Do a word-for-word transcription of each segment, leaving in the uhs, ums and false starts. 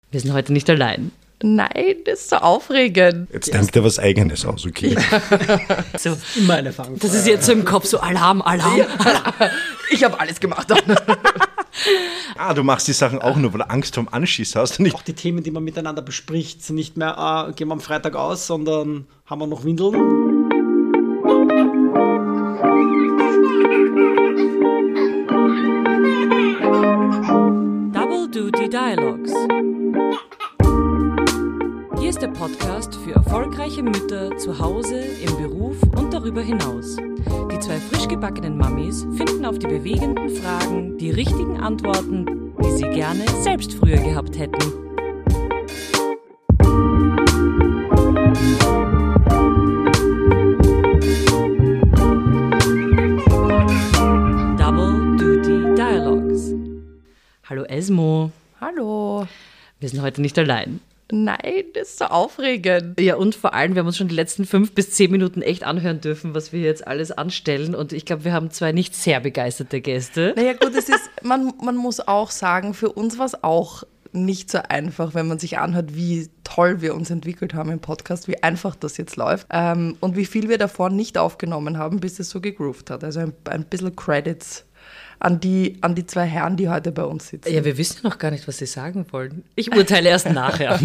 Wir sind heute nicht allein. Nein, das ist so aufregend. Jetzt denkt er was Eigenes aus, okay? So, Immer eine Fangfrage. das ist jetzt so im Kopf so Alarm, Alarm. Ich habe alles gemacht. Ah, du machst die Sachen auch nur, weil du Angst vom Anschiss hast. Und nicht Auch die Themen, die man miteinander bespricht, sind nicht mehr, ah, gehen wir am Freitag aus, sondern haben wir noch Windeln? Double Duty Dialogues. Hier ist der Podcast für erfolgreiche Mütter zu Hause, im Beruf und darüber hinaus. Die zwei frisch gebackenen Mamis finden auf die bewegenden Fragen die richtigen Antworten, die sie gerne selbst früher gehabt hätten. Double Duty Dialogues. Hallo Esmo. Hallo. Wir sind heute nicht allein. Nein, das ist so aufregend. Ja, und vor allem, wir haben uns schon die letzten fünf bis zehn Minuten echt anhören dürfen, was wir jetzt alles anstellen. Und ich glaube, wir haben zwei nicht sehr begeisterte Gäste. Naja gut, es ist, man, man muss auch sagen, für uns war es auch nicht so einfach, wenn man sich anhört, wie toll wir uns entwickelt haben im Podcast, wie einfach das jetzt läuft ähm, und wie viel wir davor nicht aufgenommen haben, bis es so gegroovt hat. Also ein, ein bisschen Credits an die, an die zwei Herren, die heute bei uns sitzen. Ja, wir wissen ja noch gar nicht, was sie sagen wollen. Ich urteile erst nachher.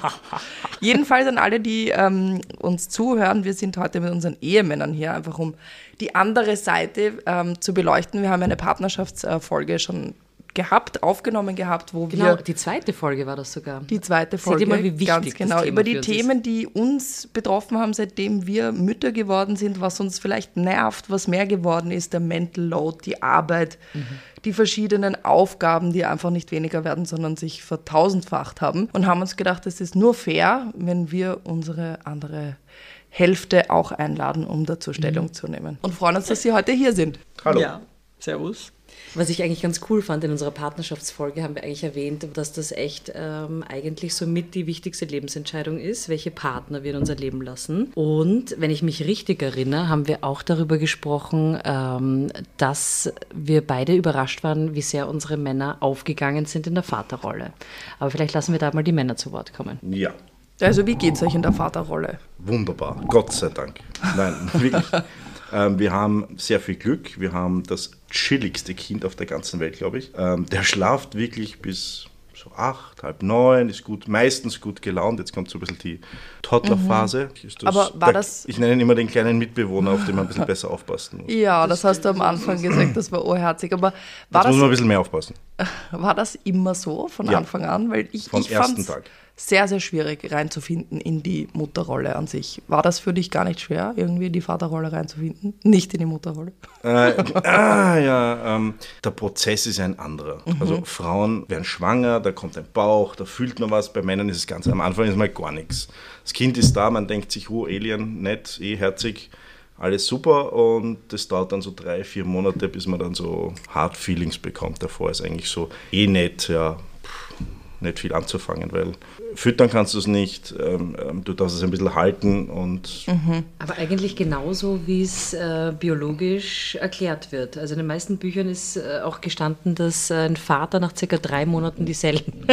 Jedenfalls an alle, die ähm, uns zuhören, wir sind heute mit unseren Ehemännern hier, einfach um die andere Seite ähm, zu beleuchten. Wir haben eine Partnerschaftsfolge schon gehabt, aufgenommen gehabt, wo Genau, wir... die zweite Folge war das sogar. Die zweite Folge, Seht ihr mal, wie wichtig ganz das genau, Thema über für die uns Themen, die uns betroffen haben, seitdem wir Mütter geworden sind, was uns vielleicht nervt, was mehr geworden ist, der Mental Load, die Arbeit, mhm. die verschiedenen Aufgaben, die einfach nicht weniger werden, sondern sich vertausendfacht haben und haben uns gedacht, es ist nur fair, wenn wir unsere andere Hälfte auch einladen, um dazu Stellung mhm. zu nehmen. Und freuen uns, dass Sie heute hier sind. Hallo. Ja, servus. Was ich eigentlich ganz cool fand, in unserer Partnerschaftsfolge haben wir eigentlich erwähnt, dass das echt ähm, eigentlich somit die wichtigste Lebensentscheidung ist, welche Partner wir in unser Leben lassen. Und wenn ich mich richtig erinnere, haben wir auch darüber gesprochen, ähm, dass wir beide überrascht waren, wie sehr unsere Männer aufgegangen sind in der Vaterrolle. Aber vielleicht lassen wir da mal die Männer zu Wort kommen. Ja, Also wie geht es euch in der Vaterrolle? wunderbar. Gott sei Dank. Nein, wirklich. Ähm, wir haben sehr viel Glück. Wir haben das chilligste Kind auf der ganzen Welt, glaube ich. Ähm, der schlaft wirklich bis so acht, halb neun, ist gut, meistens gut gelaunt. Jetzt kommt so ein bisschen die Toddlerphase. Mhm. Das, Aber war der, das... Ich nenne ihn immer den kleinen Mitbewohner, auf den man ein bisschen besser aufpassen muss. Ja, das, das hast du am Anfang gesagt, das war urherzig. Aber war Jetzt das, muss man ein bisschen mehr aufpassen. war das immer so von Ja. Anfang an? Weil ich, Vom ich ersten fand's Tag. sehr, sehr schwierig reinzufinden in die Mutterrolle an sich. War das für dich gar nicht schwer, irgendwie in die Vaterrolle reinzufinden? Nicht in die Mutterrolle? Äh, ah ja, ähm, der Prozess ist ein anderer. Mhm. Also Frauen werden schwanger, da kommt ein Bauch, da fühlt man was. Bei Männern ist es ganz am Anfang ist mal gar nichts. Das Kind ist da, man denkt sich, oh, Alien, nett, eh herzig, alles super. Und das dauert dann so drei, vier Monate, bis man dann so Hard Feelings bekommt. Davor ist eigentlich so eh nett, ja, nicht viel anzufangen, weil füttern kannst du es nicht, ähm, du darfst es ein bisschen halten und... Mhm. Aber eigentlich genauso, wie es äh, biologisch erklärt wird. Also in den meisten Büchern ist äh, auch gestanden, dass äh, ein Vater nach circa drei Monaten dieselben,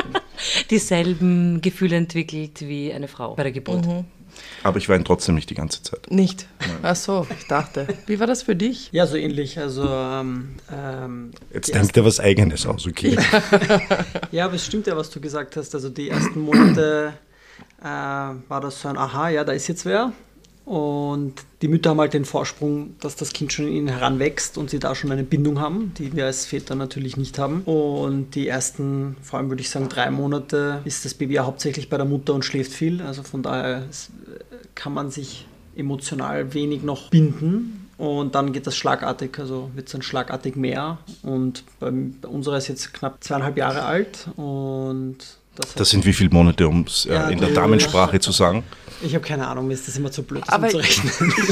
dieselben Gefühle entwickelt wie eine Frau bei der Geburt. Mhm. Aber ich weine trotzdem nicht die ganze Zeit. Nicht? Ach so, ich dachte. Wie war das für dich? Ja, so ähnlich. Also, ähm, ähm, Jetzt die denkt er was Eigenes aus, okay? Ja, aber es stimmt ja, was du gesagt hast. Also die ersten Monate äh, war das so ein Aha, ja, da ist jetzt wer. Und die Mütter haben halt den Vorsprung, dass das Kind schon in ihnen heranwächst und sie da schon eine Bindung haben, die wir als Väter natürlich nicht haben. Und die ersten, vor allem würde ich sagen, drei Monate ist das Baby ja hauptsächlich bei der Mutter und schläft viel. Also von daher kann man sich emotional wenig noch binden. Und dann geht das schlagartig, also wird es dann schlagartig mehr. Und bei, bei unserer ist jetzt knapp zweieinhalb Jahre alt. Und das, Das sind wie viele Monate, um es äh, Ja, in der die- Damensprache zu sagen? Ich habe keine Ahnung, mir ist das immer zu blöd, das Aber umzurechnen.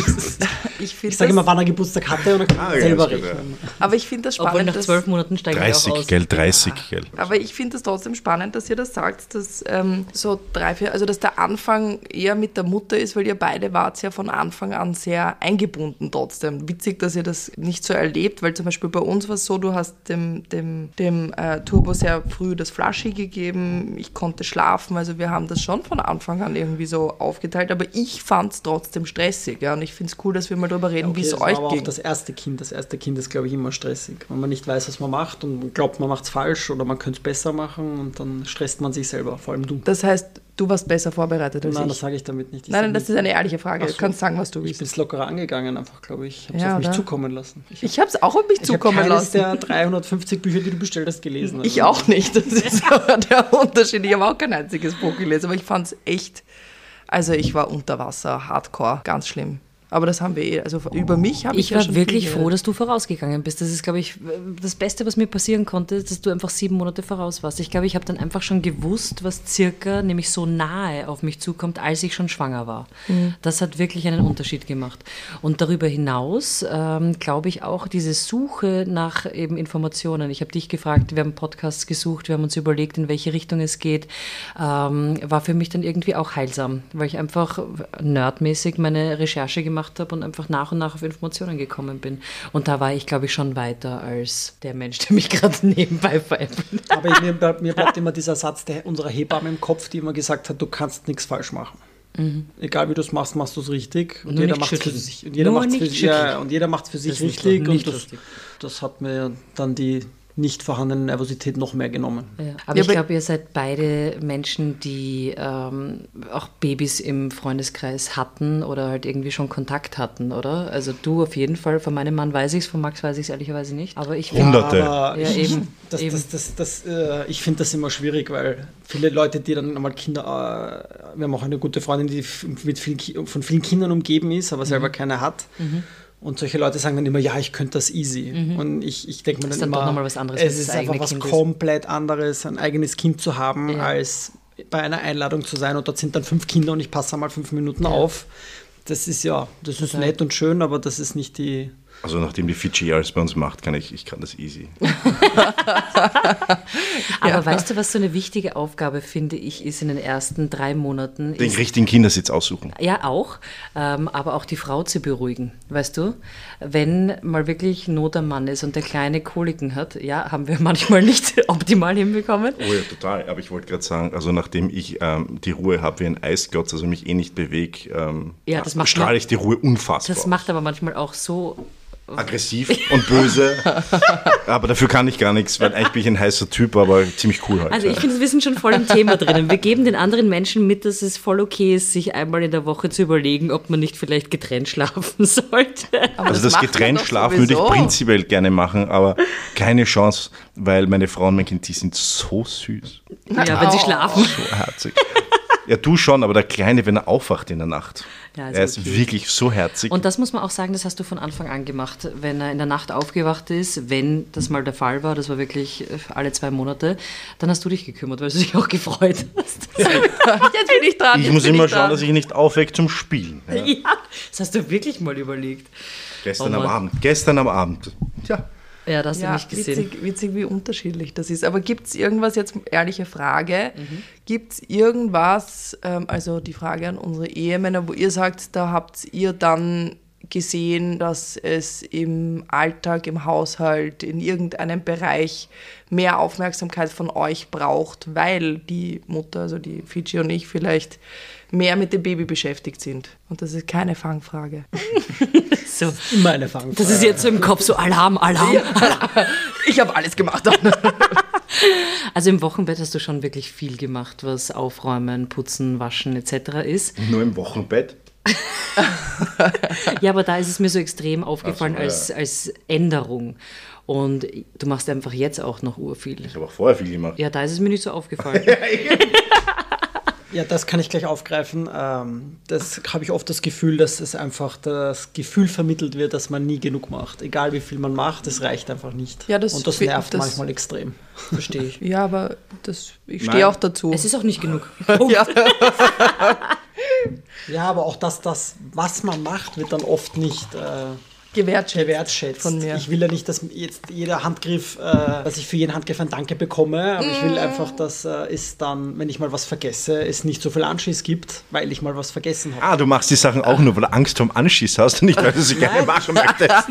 ich Ich sage immer, wann er Geburtstag hatte und dann kann man Ah, ja, selber stimmt, rechnen. Aber ich finde das Obwohl spannend, nach dass, zwölf Monaten steigen wir auch dreißig, aus. gell, dreißig, gell. aber ich finde es trotzdem spannend, dass ihr das sagt, dass ähm, so drei, vier, also dass der Anfang eher mit der Mutter ist, weil ihr beide wart ja von Anfang an sehr eingebunden trotzdem. Witzig, dass ihr das nicht so erlebt, weil zum Beispiel bei uns war es so, du hast dem, dem, dem äh, Turbo sehr früh das Flaschi gegeben, ich konnte schlafen, also wir haben das schon von Anfang an irgendwie so aufgeteilt, aber ich fand es trotzdem stressig, ja, und ich finde es cool, dass wir mal darüber reden, Okay, wie es das war euch aber ging. auch das erste Kind. Das erste Kind ist, glaube ich, immer stressig. Wenn man nicht weiß, was man macht und glaubt, man macht es falsch oder man könnte es besser machen und dann stresst man sich selber, vor allem du. Das heißt, du warst besser vorbereitet als Nein, ich. das sage ich damit nicht. Ich Nein, sag nein, das nicht- ist eine ehrliche Frage. Ach Du so. kannst sagen, was du Ich willst. bin es lockerer angegangen, einfach, glaube ich. Ich habe es Ja, auf mich oder? zukommen lassen. Ich, Ich habe es auch auf mich ich zukommen habe keines lassen. der dreihundertfünfzig Bücher, die du bestellt hast, gelesen. Ich Also- auch nicht. Das ist aber der Unterschied. Ich habe auch kein einziges Buch gelesen, aber ich fand es echt, also ich war unter Wasser, hardcore, ganz schlimm. Aber das haben wir eh, also über mich habe ich Ich ja war schon wirklich viel froh, gehört. dass du vorausgegangen bist. Das ist, glaube ich, das Beste, was mir passieren konnte, dass du einfach sieben Monate voraus warst. Ich glaube, ich habe dann einfach schon gewusst, was circa, nämlich so nahe auf mich zukommt, als ich schon schwanger war. Mhm. Das hat wirklich einen Unterschied gemacht. Und darüber hinaus ähm, glaube ich auch diese Suche nach eben Informationen. Ich habe dich gefragt, wir haben Podcasts gesucht, wir haben uns überlegt, in welche Richtung es geht, ähm, war für mich dann irgendwie auch heilsam, weil ich einfach nerdmäßig meine Recherche gemacht habe und einfach nach und nach auf Informationen gekommen bin. Und da war ich, glaube ich, schon weiter als der Mensch, der mich gerade nebenbei veräppelt. Aber ich, mir, bleib- mir bleibt immer dieser Satz der, unserer Hebamme im Kopf, die immer gesagt hat, du kannst nichts falsch machen. Egal wie du es machst, machst du es richtig. Und Nur jeder nicht macht es für schütteln. sich. Und jeder Nur macht es für, nicht sich- ja, schütteln. und jeder macht's für sich Das ist nicht richtig. nicht Und das, lustig. das hat mir dann die nicht vorhandene Nervosität noch mehr genommen. Ja. Aber Ja, ich aber- glaube, ihr seid beide Menschen, die ähm, auch Babys im Freundeskreis hatten oder halt irgendwie schon Kontakt hatten, oder? Also du auf jeden Fall, von meinem Mann weiß ich es, von Max weiß ich es ehrlicherweise nicht. Aber ich Hunderte. Aber Ja, ich, eben, Das, eben. Das, das, das, äh, ich finde das immer schwierig, weil viele Leute, die dann einmal Kinder, äh, wir haben auch eine gute Freundin, die f- mit vielen, Ki- von vielen Kindern umgeben ist, aber selber Mhm. keine hat. Und solche Leute sagen dann immer, ja, ich könnte das easy. Und ich, ich denke mir dann Mhm. Ist dann immer, doch nochmal was anderes, wenn es es ist das einfach eigene was Kind ist. komplett anderes, ein eigenes Kind zu haben, Ja. als bei einer Einladung zu sein und dort sind dann fünf Kinder und ich passe einmal fünf Minuten auf. Das ist ja, das ist Total. nett und schön, aber das ist nicht die... Also nachdem die Fidschi alles bei uns macht, kann ich, ich kann das easy. Aber weißt du, was so eine wichtige Aufgabe, finde ich, ist in den ersten drei Monaten? Den ist, richtigen Kindersitz aussuchen. ja, auch, ähm, aber auch die Frau zu beruhigen, weißt du? Wenn mal wirklich Not am Mann ist und der Kleine Koliken hat, ja, haben wir manchmal nicht optimal hinbekommen. Oh ja, total. Aber ich wollte gerade sagen, also nachdem ich ähm, die Ruhe habe wie ein Eisklotz, also mich eh nicht bewege, ähm, Ja, das macht strahle man- ich die Ruhe unfassbar. Das macht aber manchmal auch so. Aggressiv und böse, aber dafür kann ich gar nichts, weil eigentlich bin ich ein heißer Typ, aber ziemlich cool halt. Also ich finde, wir sind schon voll im Thema drinnen. Wir geben den anderen Menschen mit, dass es voll okay ist, sich einmal in der Woche zu überlegen, ob man nicht vielleicht getrennt schlafen sollte. Aber Also das macht man getrennt doch schlafen würde ich sowieso. prinzipiell gerne machen, aber keine Chance, weil meine Frau und mein Kind, die sind so süß, Ja, wenn sie Oh. schlafen. so herzig. Ja, du schon, aber der Kleine, wenn er aufwacht in der Nacht, Ja, ist er ist okay. wirklich so herzig. Und das muss man auch sagen, das hast du von Anfang an gemacht. Wenn er in der Nacht aufgewacht ist, wenn das mal der Fall war, das war wirklich alle zwei Monate, dann hast du dich gekümmert, weil du dich auch gefreut hast. Jetzt bin ich dran. ich jetzt muss bin immer ich schauen, dran. dass ich ihn nicht aufwecke zum Spielen. Ja. Ja, das hast du wirklich mal überlegt. Gestern Oh am Mann. Abend, gestern am Abend. Tja. Ja, das hast du Ja, nicht gesehen. witzig, witzig, wie unterschiedlich das ist. Aber gibt es irgendwas, jetzt ehrliche Frage, Mhm. gibt es irgendwas, ähm, also die Frage an unsere Ehemänner, wo ihr sagt, da habt ihr dann gesehen, dass es im Alltag, im Haushalt, in irgendeinem Bereich mehr Aufmerksamkeit von euch braucht, weil die Mutter, also die Fidschi und ich vielleicht mehr mit dem Baby beschäftigt sind. Und das ist keine Fangfrage. So. Immer eine Fangfrage. Das ist jetzt so im Kopf so Alarm, Alarm. Ich habe alles gemacht. Also im Wochenbett hast du schon wirklich viel gemacht, was Aufräumen, Putzen, Waschen et cetera ist. Nur im Wochenbett. Ja, aber da ist es mir so extrem aufgefallen Ach so, als, ja. als Änderung. Und du machst einfach jetzt auch noch urviel. Ich habe auch vorher viel gemacht. Ja, da ist es mir nicht so aufgefallen. Ja, das kann ich gleich aufgreifen. Ähm, das habe ich oft das Gefühl, dass es einfach das Gefühl vermittelt wird, dass man nie genug macht. Egal wie viel man macht, es reicht einfach nicht. Ja, das Und das fi- nervt das- manchmal extrem. Verstehe ich. Ja, aber das, ich Nein. stehe auch dazu. Es ist auch nicht genug. ja. Ja, aber auch das, das, was man macht, wird dann oft nicht äh, Gewertschätzt, gewertschätzt. von mir. Ich will ja nicht, dass jetzt jeder Handgriff, äh, dass ich für jeden Handgriff ein Danke bekomme, aber mm. ich will einfach, dass äh, es dann, wenn ich mal was vergesse, es nicht so viel Anschiss gibt, weil ich mal was vergessen habe. Ah, du machst die Sachen auch nur, weil du Angst vor dem Anschiss hast und nicht, weil du sie gerne machen möchtest.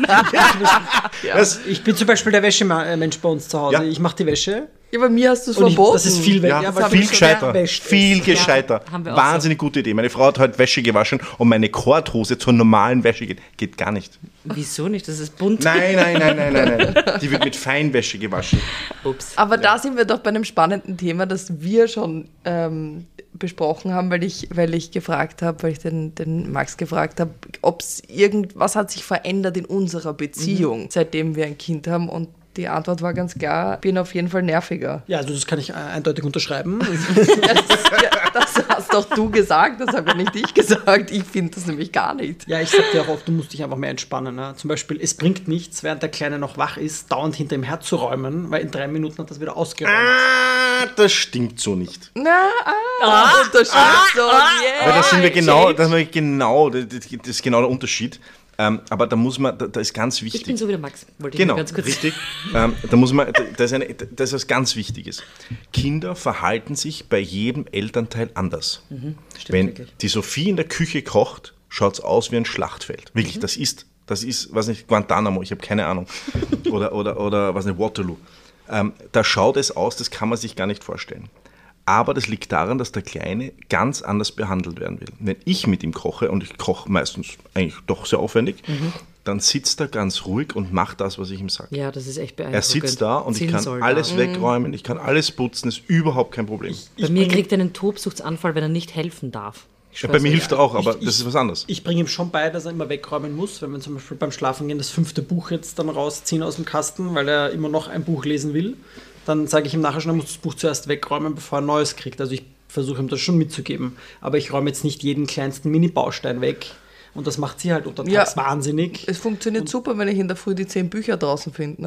Ja. Ich bin zum Beispiel der Wäschemensch bei uns zu Hause. Ja. Ich mache die Wäsche. Ja, bei mir hast du es Und ich, verboten. das ist viel, Ja, ja, weil weil viel ich so gescheiter. wäscht Viel ist. gescheiter. Ja, haben wir auch Wahnsinnig gute Idee. Meine Frau hat heute Wäsche gewaschen und meine Korthose zur normalen Wäsche geht. Geht gar nicht. Wieso nicht? Das ist bunt. Nein, nein, nein, nein, nein, nein. Die wird mit Feinwäsche gewaschen. Ups. Aber da sind wir doch bei einem spannenden Thema, das wir schon ähm, besprochen haben, weil ich, weil ich gefragt habe, weil ich den, den Max gefragt habe, ob es irgendwas hat sich verändert in unserer Beziehung, mhm. seitdem wir ein Kind haben. Und die Antwort war ganz klar, bin auf jeden Fall nerviger. Ja, also das kann ich eindeutig unterschreiben. Ja, das, ja, das hast doch du gesagt, das habe ja nicht ich gesagt. Ich finde das nämlich gar nicht. Ja, ich sag dir auch oft, du musst dich einfach mehr entspannen. Ne? Zum Beispiel, es bringt nichts, während der Kleine noch wach ist, dauernd hinter ihm herzuräumen, weil in drei Minuten hat das wieder ausgeräumt. Ah, das stimmt so nicht. Na, ah, Unterschied. So, yeah. Weil da sind wir genau, da sind wir genau, das ist genau der Unterschied. Ähm, aber da muss man, da, da ist ganz wichtig. Ich bin so wie der Max, wollte ich Genau, nur ganz kurz richtig. ähm, da muss man, das ist, eine, das ist was ganz Wichtiges. Kinder verhalten sich bei jedem Elternteil anders. Mhm, stimmt Wenn wirklich. die Sophie in der Küche kocht, schaut es aus wie ein Schlachtfeld. Wirklich, mhm. das ist, das ist, was nicht, Guantanamo, ich habe keine Ahnung. Oder, oder, oder was nicht, Waterloo. Ähm, da schaut es aus, das kann man sich gar nicht vorstellen. Aber das liegt daran, dass der Kleine ganz anders behandelt werden will. Wenn ich mit ihm koche, und ich koche meistens eigentlich doch sehr aufwendig, mhm. dann sitzt er ganz ruhig und macht das, was ich ihm sage. Ja, das ist echt beeindruckend. Er sitzt da und ich kann Zinnsoldat. alles wegräumen, ich kann alles putzen, ist überhaupt kein Problem. Bei mir kriegt er einen Tobsuchtsanfall, wenn er nicht helfen darf. Ja, bei mir hilft er auch, aber Ich- ich- das ist was anderes. Ich bringe ihm schon bei, dass er immer wegräumen muss, wenn wir zum Beispiel beim Schlafengehen das fünfte Buch jetzt dann rausziehen aus dem Kasten, weil er immer noch ein Buch lesen will, dann sage ich ihm nachher schon, er muss das Buch zuerst wegräumen, bevor er ein neues kriegt. Also ich versuche ihm das schon mitzugeben. Aber ich räume jetzt nicht jeden kleinsten Mini-Baustein weg. Und das macht sie halt untertags Ja. wahnsinnig. Es funktioniert super, wenn ich in der Früh die zehn Bücher draußen finde. Ne?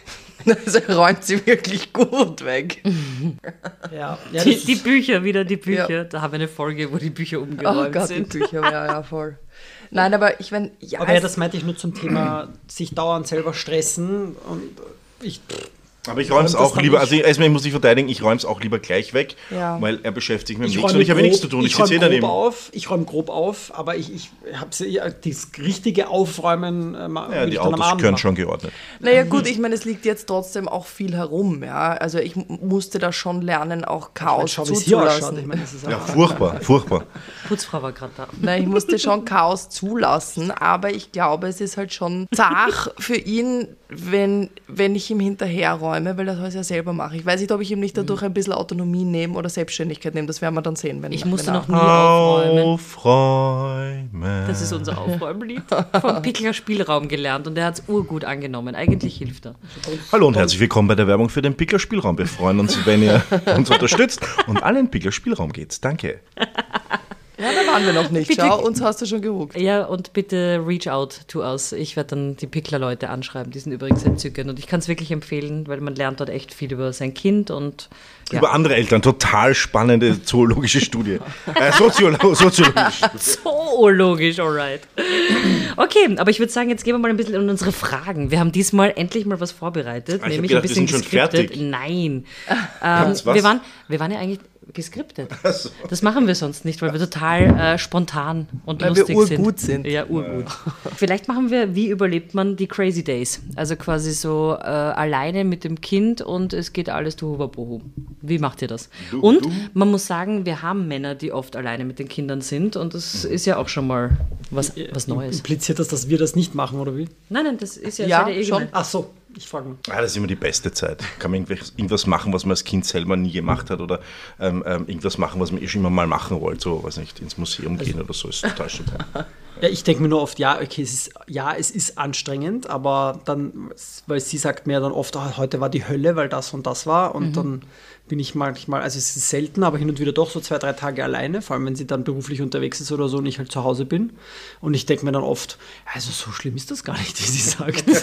Also räumt sie wirklich gut weg. Ja, ja, Die, das die ist- Bücher, wieder die Bücher. Ja. Da haben wir eine Folge, wo die Bücher Oh umgeräumt Gott, sind. die Bücher, ja, ja, voll. Nein, aber ich meine, ja, aber ja, es- das meinte ich nur zum Thema sich dauernd selber stressen. Und ich, Aber ich räume es räumt das auch dann lieber, nicht. also erstmal, ich muss dich verteidigen, ich räume es auch lieber gleich weg, Ja. weil er beschäftigt sich mit dem ich Nichts räume und ich habe grob, nichts zu tun, ich, ich räume sitze eh grob daneben. auf, ich räume grob auf, aber ich, ich habe ja, das richtige Aufräumen äh, ma- Ja, will die ich dann am Autos Abend gehören machen. schon geordnet. Naja gut, ich meine, es liegt jetzt trotzdem auch viel herum, ja. Also ich m- musste da schon lernen, auch Chaos Schau, wie es hier ausschaut. zuzulassen. Ich meine, das ist Ja, auch furchtbar, furchtbar. Putzfrau war gerade da. Nein, ich musste schon Chaos zulassen, aber ich glaube, es ist halt schon zart für ihn, wenn, wenn ich ihm hinterherräume, weil er soll es ja selber machen. Ich weiß nicht, ob ich ihm nicht dadurch ein bisschen Autonomie nehme oder Selbstständigkeit nehme, das werden wir dann sehen. Wenn, Ich wenn musste er- noch nie aufräumen. Aufräumen. Das ist unser Aufräumlied. Vom Pickler Spielraum gelernt und er hat es urgut angenommen. Eigentlich hilft er. Hallo und herzlich willkommen bei der Werbung für den Pickler Spielraum. Wir freuen uns, wenn ihr uns unterstützt und alle in den Pickler Spielraum geht. Danke. Ja, da waren wir noch nicht. Bitte- Schau, uns hast du schon gehuckt. Ja, und bitte reach out to us. Ich werde dann die Pickler-Leute anschreiben. Die sind übrigens entzückend. Und ich kann es wirklich empfehlen, weil man lernt dort echt viel über sein Kind und ja. Über andere Eltern, total spannende zoologische Studie. Äh, Soziolo soziologische Studie. Zoologisch, alright. Okay, aber ich würde sagen, jetzt gehen wir mal ein bisschen in unsere Fragen. Wir haben diesmal endlich mal was vorbereitet, Ah, ich hab nämlich gedacht, ein bisschen wir sind schon geskriptet. fertig. Nein. Ähm, Jetzt was? wir, waren, wir waren ja eigentlich geskriptet. so. Das machen wir sonst nicht, weil wir total äh, spontan und Weil wir lustig urgut sind. sind. Ja, urgut. Vielleicht machen wir, wie überlebt man die Crazy Days? Also quasi so äh, alleine mit dem Kind und es geht alles tohuwabohu. Wie macht ihr das? Du, und du. man muss sagen, wir haben Männer, die oft alleine mit den Kindern sind und das ist ja auch schon mal was, was Neues. Impliziert das, dass wir das nicht machen, oder wie? Nein, nein, das ist ja, Ja, seid ihr eh schon. gemeint. Ach so, ich frage mal. Ah, das ist immer die beste Zeit. Kann man irgendwas, irgendwas machen, was man als Kind selber nie gemacht hat oder ähm, ähm, irgendwas machen, was man eh schon immer mal machen wollte. So, weiß nicht, ins Museum gehen oder so, ist total super. Ja, ich denke mir nur oft, ja, okay, es ist, ja, es ist anstrengend, aber dann, weil sie sagt mir dann oft, oh, heute war die Hölle, weil das und das war und mhm. dann bin ich manchmal, also es ist selten, aber hin und wieder doch so zwei, drei Tage alleine, vor allem wenn sie dann beruflich unterwegs ist oder so und ich halt zu Hause bin. Und ich denke mir dann oft, also so schlimm ist das gar nicht, wie sie sagt. es ist,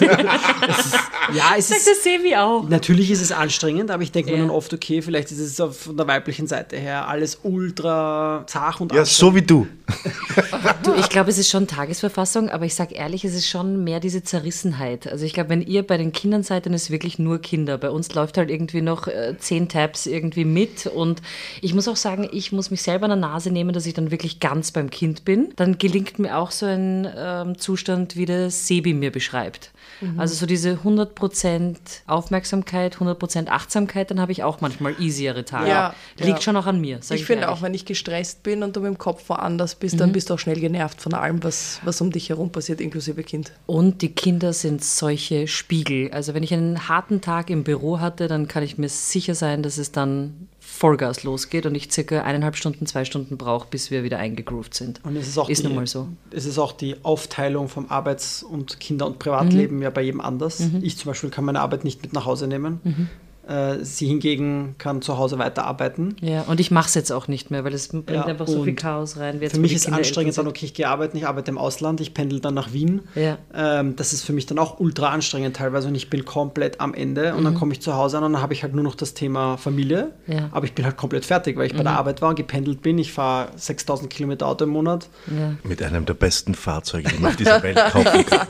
ja, es sagt ist, das Sevi auch. Natürlich ist es anstrengend, aber ich denke ja. mir dann oft, okay, vielleicht ist es auf, von der weiblichen Seite her alles ultra zart und Ja, so wie du. Du, ich glaube, es ist schon Tagesverfassung, aber ich sage ehrlich, es ist schon mehr diese Zerrissenheit. Also ich glaube, wenn ihr bei den Kindern seid, dann ist es wirklich nur Kinder. Bei uns läuft halt irgendwie noch äh, zehn Tabs irgendwie mit und ich muss auch sagen, ich muss mich selber an der Nase nehmen, dass ich dann wirklich ganz beim Kind bin. Dann gelingt mir auch so ein ähm, Zustand, wie der Sebi mir beschreibt. Mhm. Also so diese hundert Prozent Aufmerksamkeit, hundert Prozent Achtsamkeit, dann habe ich auch manchmal easiere Tage. Ja, Liegt ja. schon auch an mir. Ich, ich finde auch, wenn ich gestresst bin und du mit dem Kopf woanders bist, mhm. dann bist du auch schnell genervt von allem, was, was um dich herum passiert, inklusive Kind. Und die Kinder sind solche Spiegel. Also wenn ich einen harten Tag im Büro hatte, dann kann ich mir sicher sein, dass es dann Vollgas losgeht und ich circa eineinhalb Stunden, zwei Stunden brauche, bis wir wieder eingegroovt sind. Und es ist auch ist die, nun mal so. Es ist auch die Aufteilung vom Arbeits- und Kinder- und Privatleben mhm. ja bei jedem anders. Mhm. Ich zum Beispiel kann meine Arbeit nicht mit nach Hause nehmen. Mhm. Äh, sie hingegen kann zu Hause weiterarbeiten. Ja, und ich mache es jetzt auch nicht mehr, weil es bringt ja, einfach so viel Chaos rein. Für mich ist es anstrengend dann, okay, ich gehe arbeiten, ich arbeite im Ausland, ich pendel dann nach Wien. Ja. Ähm, das ist für mich dann auch ultra anstrengend teilweise und ich bin komplett am Ende und mhm. dann komme ich zu Hause an und dann habe ich halt nur noch das Thema Familie, ja. aber ich bin halt komplett fertig, weil ich mhm. bei der Arbeit war, gependelt bin, ich fahre sechstausend Kilometer Auto im Monat. Ja. Mit einem der besten Fahrzeuge, die man auf dieser Welt kaufen kann.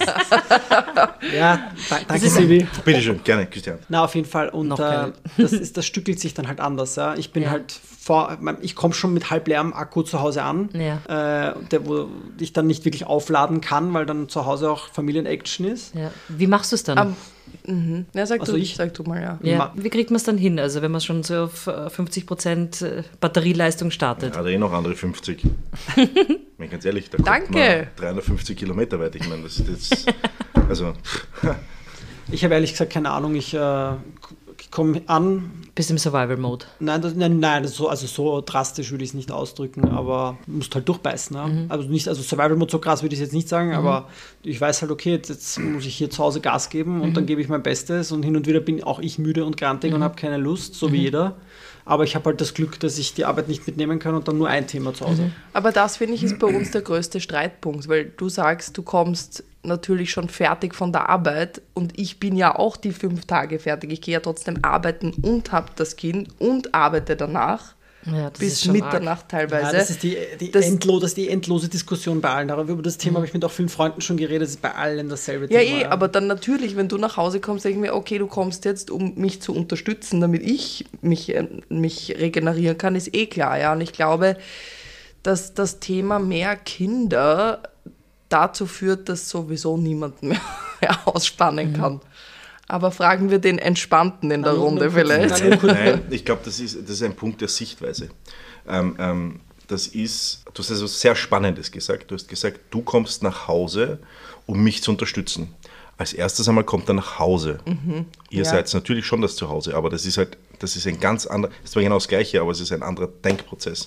Ja, da, danke Sibi. Bitte schön, gerne, Christian. Na, auf jeden Fall und äh, das, ist, das stückelt sich dann halt anders. Ja. Ich bin ja. halt vor, ich komme schon mit halb leerem Akku zu Hause an, ja. äh, der, wo ich dann nicht wirklich aufladen kann, weil dann zu Hause auch Familienaction ist. Ja. Wie machst du es dann? Um, mhm. Ja, sag, also du, ich, sag du mal, ja. ja. Wie kriegt man es dann hin? Also wenn man schon so auf fünfzig Prozent Batterieleistung startet. Ja, hat eh noch andere fünfzig. Ich meine, ganz ehrlich, da kommt Danke. man dreihundertfünfzig Kilometer weit. Ich meine, das ist jetzt, also... Ich habe ehrlich gesagt keine Ahnung, ich äh, komme an. Bist im Survival-Mode? Nein, das, nein, nein das so, also so drastisch würde ich es nicht ausdrücken, aber du musst halt durchbeißen. Ne? Mhm. Also, nicht, also Survival-Mode so krass würde ich es jetzt nicht sagen, mhm. aber ich weiß halt, okay, jetzt, jetzt muss ich hier zu Hause Gas geben und mhm. dann gebe ich mein Bestes und hin und wieder bin auch ich müde und grantig mhm. und habe keine Lust, so mhm. wie jeder. Aber ich habe halt das Glück, dass ich die Arbeit nicht mitnehmen kann und dann nur ein Thema zu Hause. Mhm. Aber das, finde ich, ist bei uns der größte Streitpunkt, weil du sagst, du kommst natürlich schon fertig von der Arbeit und ich bin ja auch die fünf Tage fertig. Ich gehe ja trotzdem arbeiten und habe das Kind und arbeite danach. Ja, das bis ist schon Mitternacht arg. Teilweise. Ja, das ist die, die, das, endlo, das ist die endlose Diskussion bei allen. Darüber, über das Thema mhm. habe ich mit auch vielen Freunden schon geredet, das ist bei allen dasselbe ja, Thema. Ja, eh, aber dann natürlich, wenn du nach Hause kommst, denke ich mir, okay, du kommst jetzt, um mich zu unterstützen, damit ich mich, äh, mich regenerieren kann, ist eh klar. Ja. Und ich glaube, dass das Thema mehr Kinder dazu führt, dass sowieso niemand mehr ausspannen mhm. kann. Aber fragen wir den Entspannten in der na, Runde na, vielleicht. Nein, nein, ich glaube, das ist, das ist ein Punkt der Sichtweise. Ähm, ähm, das ist, du hast also sehr Spannendes gesagt. Du hast gesagt, du kommst nach Hause, um mich zu unterstützen. Als erstes einmal kommt er nach Hause. Mhm, Ihr ja. seid natürlich schon das Zuhause, aber das ist halt, das ist ein ganz anderer, das ist zwar genau das Gleiche, aber es ist ein anderer Denkprozess.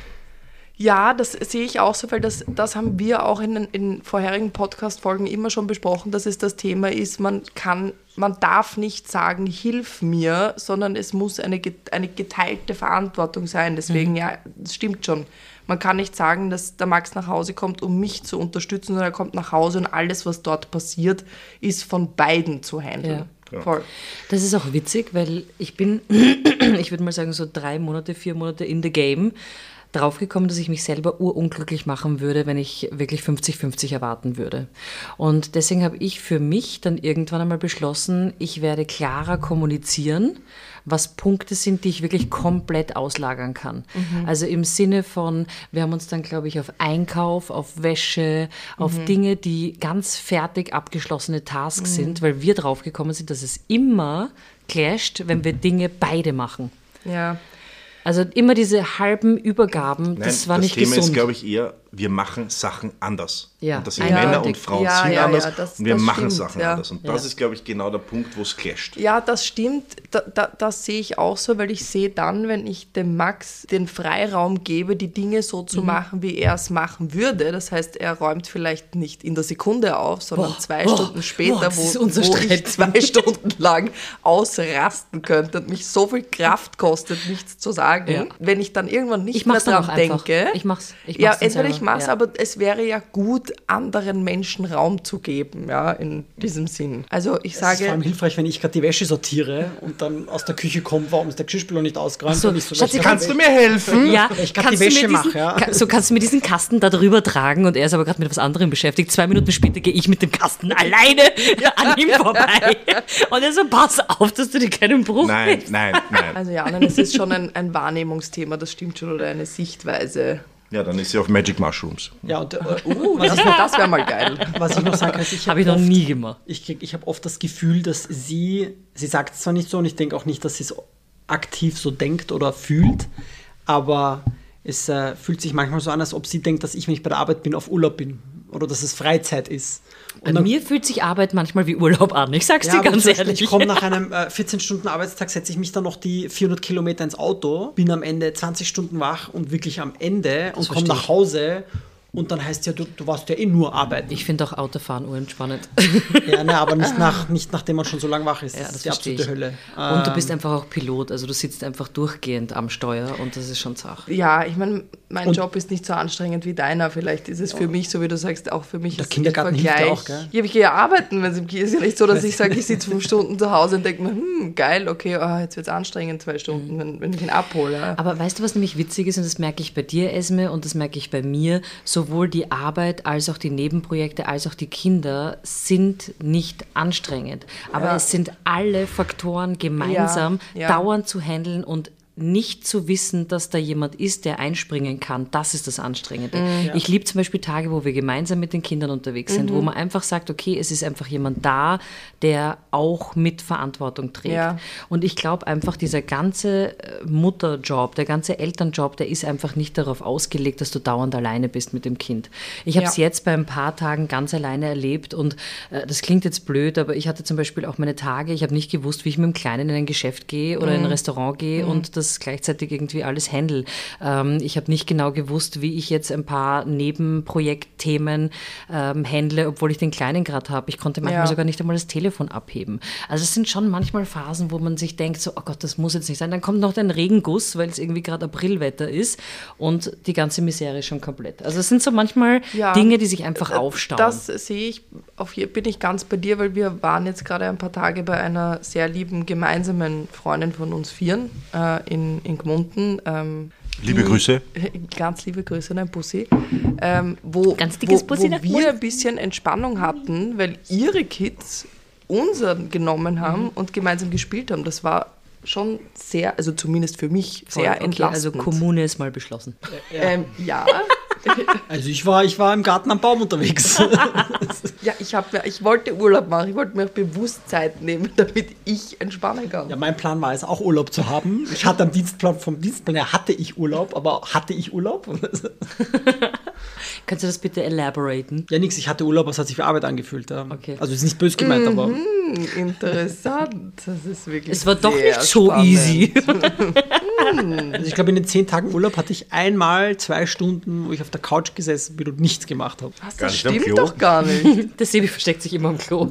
Ja, das sehe ich auch so, weil das, das haben wir auch in, in vorherigen Podcast-Folgen immer schon besprochen, dass es das Thema ist, man kann, man darf nicht sagen, hilf mir, sondern es muss eine, eine geteilte Verantwortung sein. Deswegen, mhm. ja, das stimmt schon. Man kann nicht sagen, dass der Max nach Hause kommt, um mich zu unterstützen, sondern er kommt nach Hause und alles, was dort passiert, ist von beiden zu handeln. Ja. Voll. Das ist auch witzig, weil ich bin, ich würde mal sagen, so drei Monate, vier Monate in the game, draufgekommen, dass ich mich selber urunglücklich machen würde, wenn ich wirklich fünfzig fünfzig erwarten würde. Und deswegen habe ich für mich dann irgendwann einmal beschlossen, ich werde klarer kommunizieren, was Punkte sind, die ich wirklich komplett auslagern kann. Mhm. Also im Sinne von, wir haben uns dann, glaube ich, auf Einkauf, auf Wäsche, auf mhm. Dinge, die ganz fertig abgeschlossene Tasks mhm. sind, weil wir draufgekommen sind, dass es immer clasht, wenn wir Dinge beide machen. Ja. Also immer diese halben Übergaben, das Nein, war das nicht Thema gesund. ist, glaube ich, eher, wir machen Sachen anders. Ja. Und das sind Ja. Männer und Frauen Ja, sind ja, anders ja, das- und wir das machen stimmt, Sachen ja. anders. Und das Ja. ist, glaube ich, genau der Punkt, wo es clasht. Ja, das stimmt. Da, da, das sehe ich auch so, weil ich sehe dann, wenn ich dem Max den Freiraum gebe, die Dinge so zu Mhm. machen, wie er es machen würde. Das heißt, er räumt vielleicht nicht in der Sekunde auf, sondern Boah, zwei boah, Stunden später, boah, das ist wo, unser wo ich Streit. zwei Stunden lang ausrasten könnte und mich so viel Kraft kostet, nichts zu sagen. Ja. Wenn ich dann irgendwann nicht Ich mehr mach's dann dran auch einfach. denke. Ich mach's- ich ja, mach's dann entweder ich selber, mach's, ja. aber es wäre ja gut, anderen Menschen Raum zu geben, ja, in diesem Sinn. Also ich Es ist vor allem sage, hilfreich, wenn ich gerade die Wäsche sortiere und dann aus der Küche komme, warum ist der Geschirrspüler nicht ausgeräumt? So, und ich so, Schatzi, ich Kannst du mir helfen? Ja, Ich grad die kannst du mir Wäsche diesen, mache, ja. ka- so kannst du mir diesen Kasten da drüber tragen und er ist aber gerade mit was anderem beschäftigt. Zwei Minuten später gehe ich mit dem Kasten alleine an ihm vorbei. Und er so, pass auf, dass du dir keinen Bruch Nein, gibst. nein, nein. also ja, nein, es ist schon ein, ein Wahrnehmungsthema, das stimmt schon, oder eine Sichtweise. Ja, dann ist sie auf Magic Mushrooms. Ja, und, äh, Uh, das, das wäre mal geil. was ich noch sagen kann, ist, ich Habe ich noch oft- nie gemacht. Ich, krieg- ich habe oft das Gefühl, dass sie, sie sagt es zwar nicht so und ich denke auch nicht, dass sie es aktiv so denkt oder fühlt, aber es äh, fühlt sich manchmal so an, als ob sie denkt, dass ich, wenn ich bei der Arbeit bin, auf Urlaub bin oder dass es Freizeit ist. Bei Und dann- mir fühlt sich Arbeit manchmal wie Urlaub an. Ich sag's dir aber ganz zum Beispiel, ehrlich. Ich komme nach einem äh, vierzehn Stunden Arbeitstag, setze ich mich dann noch die vierhundert Kilometer ins Auto, bin am Ende zwanzig Stunden wach und wirklich am Ende und komme verstehe nach ich. Hause und dann heißt ja, du, du warst ja eh nur arbeiten. Ich finde auch Autofahren urentspannend. Ja, ne, aber nicht, nach, nicht nachdem man schon so lange wach ist. Ja, Das das ist die verstehe absolute ich. Hölle. Und du Ähm, bist einfach auch Pilot, also du sitzt einfach durchgehend am Steuer und das ist schon zach. Ja, ich meine, mein Und- Job ist nicht so anstrengend wie deiner. Vielleicht ist es für mich, so wie du sagst, auch für mich Der ist Kindergarten im hilft ja Vergleich. auch, gell? Ja, ich gehe ja arbeiten, wenn es im Kind ist. Ja nicht so, dass ich sage, ich sitze fünf Stunden zu Hause und denke mir, hm, geil, okay, oh, jetzt wird es anstrengend, zwei Stunden, wenn, wenn ich ihn abhole. Ja. Aber weißt du, was nämlich witzig ist, und das merke ich bei dir, Esme, und das merke ich bei mir, sowohl die Arbeit als auch die Nebenprojekte, als auch die Kinder sind nicht anstrengend. Aber Ja. es sind alle Faktoren gemeinsam Ja, ja. dauernd zu handeln und nicht zu wissen, dass da jemand ist, der einspringen kann, das ist das Anstrengende. Mhm. Ich liebe zum Beispiel Tage, wo wir gemeinsam mit den Kindern unterwegs sind, Mhm. wo man einfach sagt, okay, es ist einfach jemand da, der auch mit Verantwortung trägt. Ja. Und ich glaube einfach, dieser ganze äh, Mutterjob, der ganze Elternjob, der ist einfach nicht darauf ausgelegt, dass du dauernd alleine bist mit dem Kind. Ich habe es Ja. jetzt bei ein paar Tagen ganz alleine erlebt und äh, das klingt jetzt blöd, aber ich hatte zum Beispiel auch meine Tage, ich habe nicht gewusst, wie ich mit dem Kleinen in ein Geschäft gehe oder in ein Restaurant gehe und das gleichzeitig irgendwie alles handle. Ähm, ich habe nicht genau gewusst, wie ich jetzt ein paar Nebenprojektthemen ähm, handle, obwohl ich den Kleinen gerade habe. Ich konnte manchmal Ja. sogar nicht einmal das Telefon abheben. Also es sind schon manchmal Phasen, wo man sich denkt, so, oh Gott, das muss jetzt nicht sein. Dann kommt noch ein Regenguss, weil es irgendwie gerade Aprilwetter ist und die ganze Misere ist schon komplett. Also es sind so manchmal Ja. Dinge, die sich einfach aufstauen. Das sehe ich, auf hier bin ich ganz bei dir, weil wir waren jetzt gerade ein paar Tage bei einer sehr lieben gemeinsamen Freundin von uns Vieren äh, in, in Gmunden. Ähm, Liebe die- Grüße. Ganz liebe Grüße an ein Bussi. Ähm, wo Ganz dickes wo, Bussi wo nach wir Ulm. ein bisschen Entspannung hatten, weil ihre Kids unseren genommen haben Mhm. und gemeinsam gespielt haben. Das war schon sehr, also zumindest für mich, Voll, sehr okay, entlastend. Also Kommune ist mal beschlossen. Ähm, ja. Also ich war, ich war im Garten am Baum unterwegs. Ja, ich, hab, mir- ich wollte Urlaub machen, ich wollte mir auch bewusst Zeit nehmen, damit ich entspannen kann. Ja, mein Plan war es auch Urlaub zu haben. Ich hatte am Dienstplan, vom Dienstplan her hatte ich Urlaub, aber hatte ich Urlaub? Kannst du das bitte elaboraten? Ja, nix, ich hatte Urlaub, aber es hat sich wie Arbeit angefühlt. Ja. Okay. Also es ist nicht böse gemeint, aber Hm, interessant. Das ist wirklich Es war doch sehr nicht so spannend. easy. also ich glaube, in den zehn Tagen Urlaub hatte ich einmal zwei Stunden, wo ich auf der Couch gesessen bin und nichts gemacht habe. Was, Gar das nicht am stimmt Klo? doch gar nicht. Der Sebi versteckt sich immer am Klo.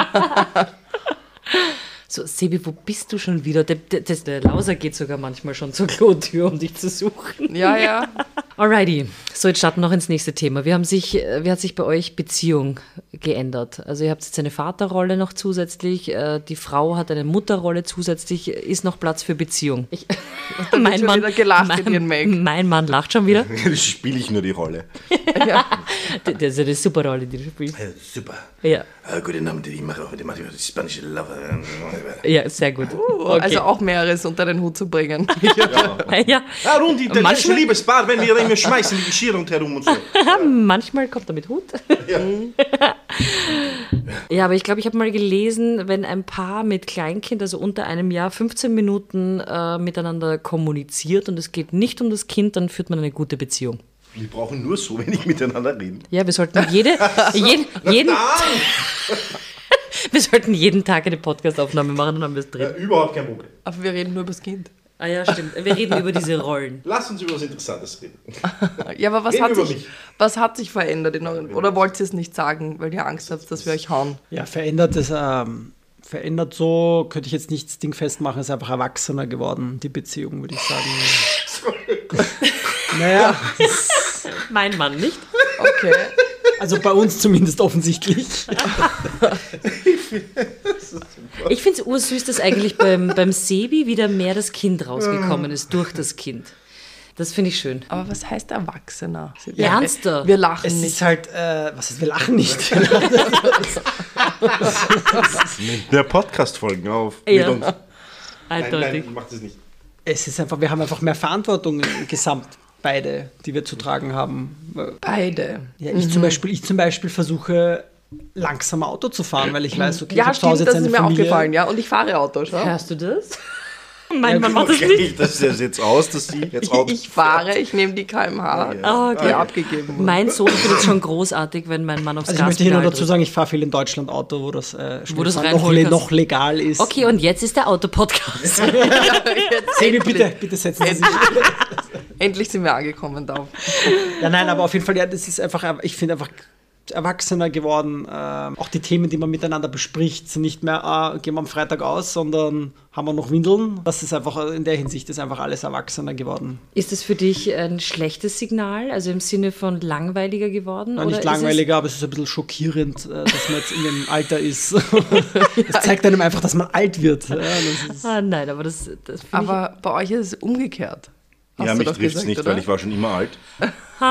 So, Sebi, wo bist du schon wieder? Der, der, der, der Lauser geht sogar manchmal schon zur Klotür, um dich zu suchen. Ja, ja. Alrighty, so jetzt starten wir noch ins nächste Thema. Wie, haben sich, äh, wie hat sich bei euch Beziehung geändert? Also ihr habt jetzt eine Vaterrolle noch zusätzlich, äh, die Frau hat eine Mutterrolle zusätzlich. Ist noch Platz für Beziehung? Ich, Da wird schon wieder gelacht in mein, ihren Make. mein Mann lacht schon wieder. Das spiele ich nur die Rolle. Ja. Das ist eine super Rolle, die du spielst. Äh, super. Ja, Äh, guten Abend, ich mache heute mache ich die spanische Lover. ja sehr gut. Okay. Also auch mehreres unter den Hut zu bringen. ja. Ah, rund italienische Manchmal- Liebespaar, wenn wir immer schmeißen die Geschirr rundherum und so. Manchmal kommt er mit Hut. Ja. Ja, aber ich glaube, ich habe mal gelesen, wenn ein Paar mit Kleinkind, also unter einem Jahr, fünfzehn Minuten äh, miteinander kommuniziert und es geht nicht um das Kind, dann führt man eine gute Beziehung. Wir brauchen nur so wenig miteinander reden. Ja, wir sollten jede, jeden, jeden, wir sollten jeden Tag eine Podcast-Aufnahme machen und haben wir es drin. Ja, überhaupt kein Problem. Aber wir reden nur über das Kind. Ah ja, stimmt. Wir reden über diese Rollen. Lass uns über was Interessantes reden. Ja, aber was Reden hat, über sich, mich. was hat sich verändert? In euren, oder wollt ihr es nicht sagen, weil ihr Angst habt, dass wir euch hauen? Ja, verändert ist, ähm, verändert so, könnte ich jetzt nicht das Ding festmachen, ist einfach erwachsener geworden, die Beziehung, würde ich sagen. Naja, Mein Mann nicht. Okay. also bei uns zumindest offensichtlich. Ich finde es ursüß, dass eigentlich beim, beim Sebi wieder mehr das Kind rausgekommen ist, durch das Kind. Das finde ich schön. Aber was heißt Erwachsener? Ernster. Wir lachen Es nicht. ist halt, äh, was ist, wir lachen nicht. Der Podcast-Folgen auf. Ja. Mit uns. Nein, Eindeutig. nein, mach das nicht. Es ist einfach, wir haben einfach mehr Verantwortung gesamt, beide, die wir zu tragen haben. Beide. Ja, ich, zum Beispiel, ich zum Beispiel versuche langsam Auto zu fahren, weil ich weiß, okay, ich Ja, habe zu Hause stimmt, jetzt das ist eine mir Familie. aufgefallen, ja. Und ich fahre Auto, schau. Hörst du das? Mein Mann macht das nicht. Okay, das ist jetzt aus, dass sie jetzt Auto Ich fahre, ich nehme die K M H, Ah, okay. die abgegeben wurde. Mein Sohn findet es schon großartig, wenn mein Mann aufs Also ich möchte hier nur Gaspedal dazu drückt. sagen, ich fahre viel in Deutschland Auto, wo das, äh, Wo das noch, reinholen le kannst. noch legal ist. Okay, und jetzt ist der Autopodcast. Ja, jetzt Sebi, endlich, bitte, bitte setzen Sie sich. endlich sind wir angekommen da. Ja, nein, aber auf jeden Fall, ja, das ist einfach, ich finde einfach erwachsener geworden. Ähm, auch die Themen, die man miteinander bespricht, sind nicht mehr, ah, gehen wir am Freitag aus, sondern haben wir noch Windeln. Das ist einfach, in der Hinsicht ist einfach alles erwachsener geworden. Ist das für dich ein schlechtes Signal, also im Sinne von langweiliger geworden? Ja, oder nicht ist langweiliger, aber es ist ein bisschen schockierend, äh, dass man jetzt in dem Alter ist. Das zeigt einem einfach, dass man alt wird. Ja, das Es, ist, ah, nein, aber das, das finde Aber bei euch ist es umgekehrt. Hast Ja, du mich doch trifft es gesagt, nicht, oder? weil ich war schon immer alt. ich...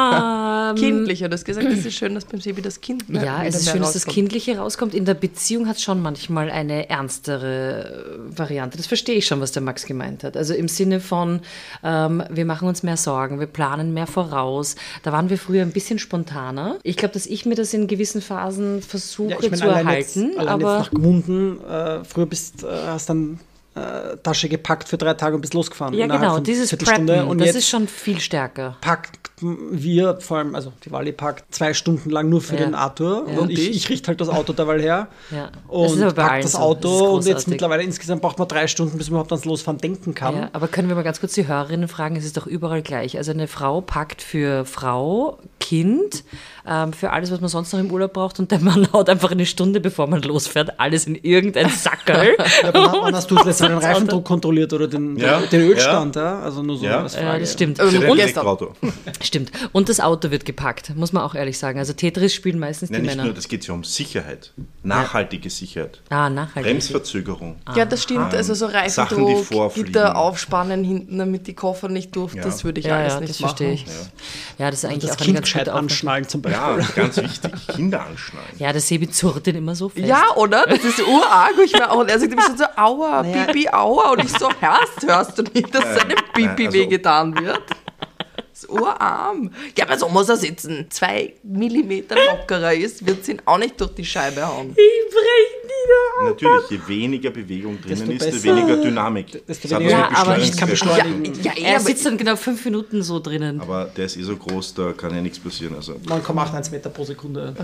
Ähm, Kindlicher. Du hast gesagt, es ist schön, dass beim Sebi das Kind mehr, Ja, wieder es ist mehr schön, dass das rauskommt. Kindliche rauskommt. In der Beziehung hat es schon manchmal eine ernstere äh, Variante. Das verstehe ich schon, was der Max gemeint hat. Also im Sinne von, ähm, wir machen uns mehr Sorgen, wir planen mehr voraus. Da waren wir früher ein bisschen spontaner. Ich glaube, dass ich mir das in gewissen Phasen versuche ja, ich meine, zu allein erhalten. jetzt, allein aber jetzt nach Gmunden, äh, früher bist, äh, hast dann äh, Tasche gepackt für drei Tage und bist losgefahren. ja, innerhalb genau, von dieses Viertelstunde. Preppen, Und das jetzt ist schon viel stärker. packt wir, vor allem, also die Wally packt zwei Stunden lang nur für Ja. den Arthur Ja. und ich, ich richte halt das Auto derweil her Ja. Das ist und aber bei allen pack das so. Auto Das ist und großartig. jetzt mittlerweile insgesamt braucht man drei Stunden, bis man überhaupt ans Losfahren denken kann. Ja, aber können wir mal ganz kurz die Hörerinnen fragen, es ist doch überall gleich. Also eine Frau packt für Frau, Kind, ähm, für alles, was man sonst noch im Urlaub braucht und der Mann haut einfach eine Stunde, bevor man losfährt, alles in irgendein Sackerl. Ja, wann, wann hast du das letzte Mal den Reifendruck kontrolliert oder den, Ja. den Ölstand? Ja. Also nur so Ja. als Ja, Frage. das stimmt. Ähm, Für Und ein gestern. Elektroauto. Stimmt. Und das Auto wird gepackt, muss man auch ehrlich sagen. Also Tetris spielen meistens Nein, die nicht Männer. nur, das geht ja um Sicherheit. Nachhaltige Sicherheit. Ah, nachhaltig. Bremsverzögerung. Ja, das stimmt. Also so Ah. Sachen, die Reifendruck, vorfliegen. Gitter aufspannen hinten, damit die Koffer nicht durch. Ja. Das würde ich Ja, alles ja, nicht das machen. verstehe ich. Ja, das ist eigentlich Das auch eine Kind ganz gescheit gute Aufgabe. anschnallen zum Beispiel. Ja, ganz wichtig. Kinder anschnallen. Ja, der Sebi zurrt den immer so fest. Ja, oder? Das ist urarg. Ich mir auch, und er sagt immer schon so, aua, Naja. Pipi, aua. Und ich so, hörst, hörst du nicht, dass seinem Pipi also- wehgetan wird? Das ist urarm. Ja, aber so muss er sitzen. Zwei Millimeter lockerer ist, wird es ihn auch nicht durch die Scheibe hauen. Ich brech nieder. Natürlich, je weniger Bewegung drinnen Desto ist, desto besser. weniger Dynamik. Desto Das hat weniger- was mit Ja, aber Beschleunigung ich kann zu tun. beschleunigen. Ja, eh, Er aber sitzt dann genau fünf Minuten so drinnen. Aber der ist eh so groß, da kann ja nichts passieren. Also. neun Komma achtzig Meter pro Sekunde.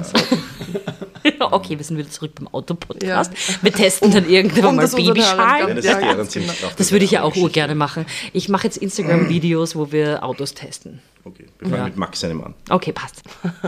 Okay, wir sind wieder zurück beim Autopodcast. Wir testen dann irgendwann Um mal das unseren Hörern Babyschalen. Wenn das Ja, ist ja, dann ganz sind genau. auch Das würde ich ja auch Geschichte. urgerne machen. Ich mache jetzt Instagram-Videos, wo wir Autos testen. Okay, wir fangen Ja. mit Max seinem an. Okay, passt.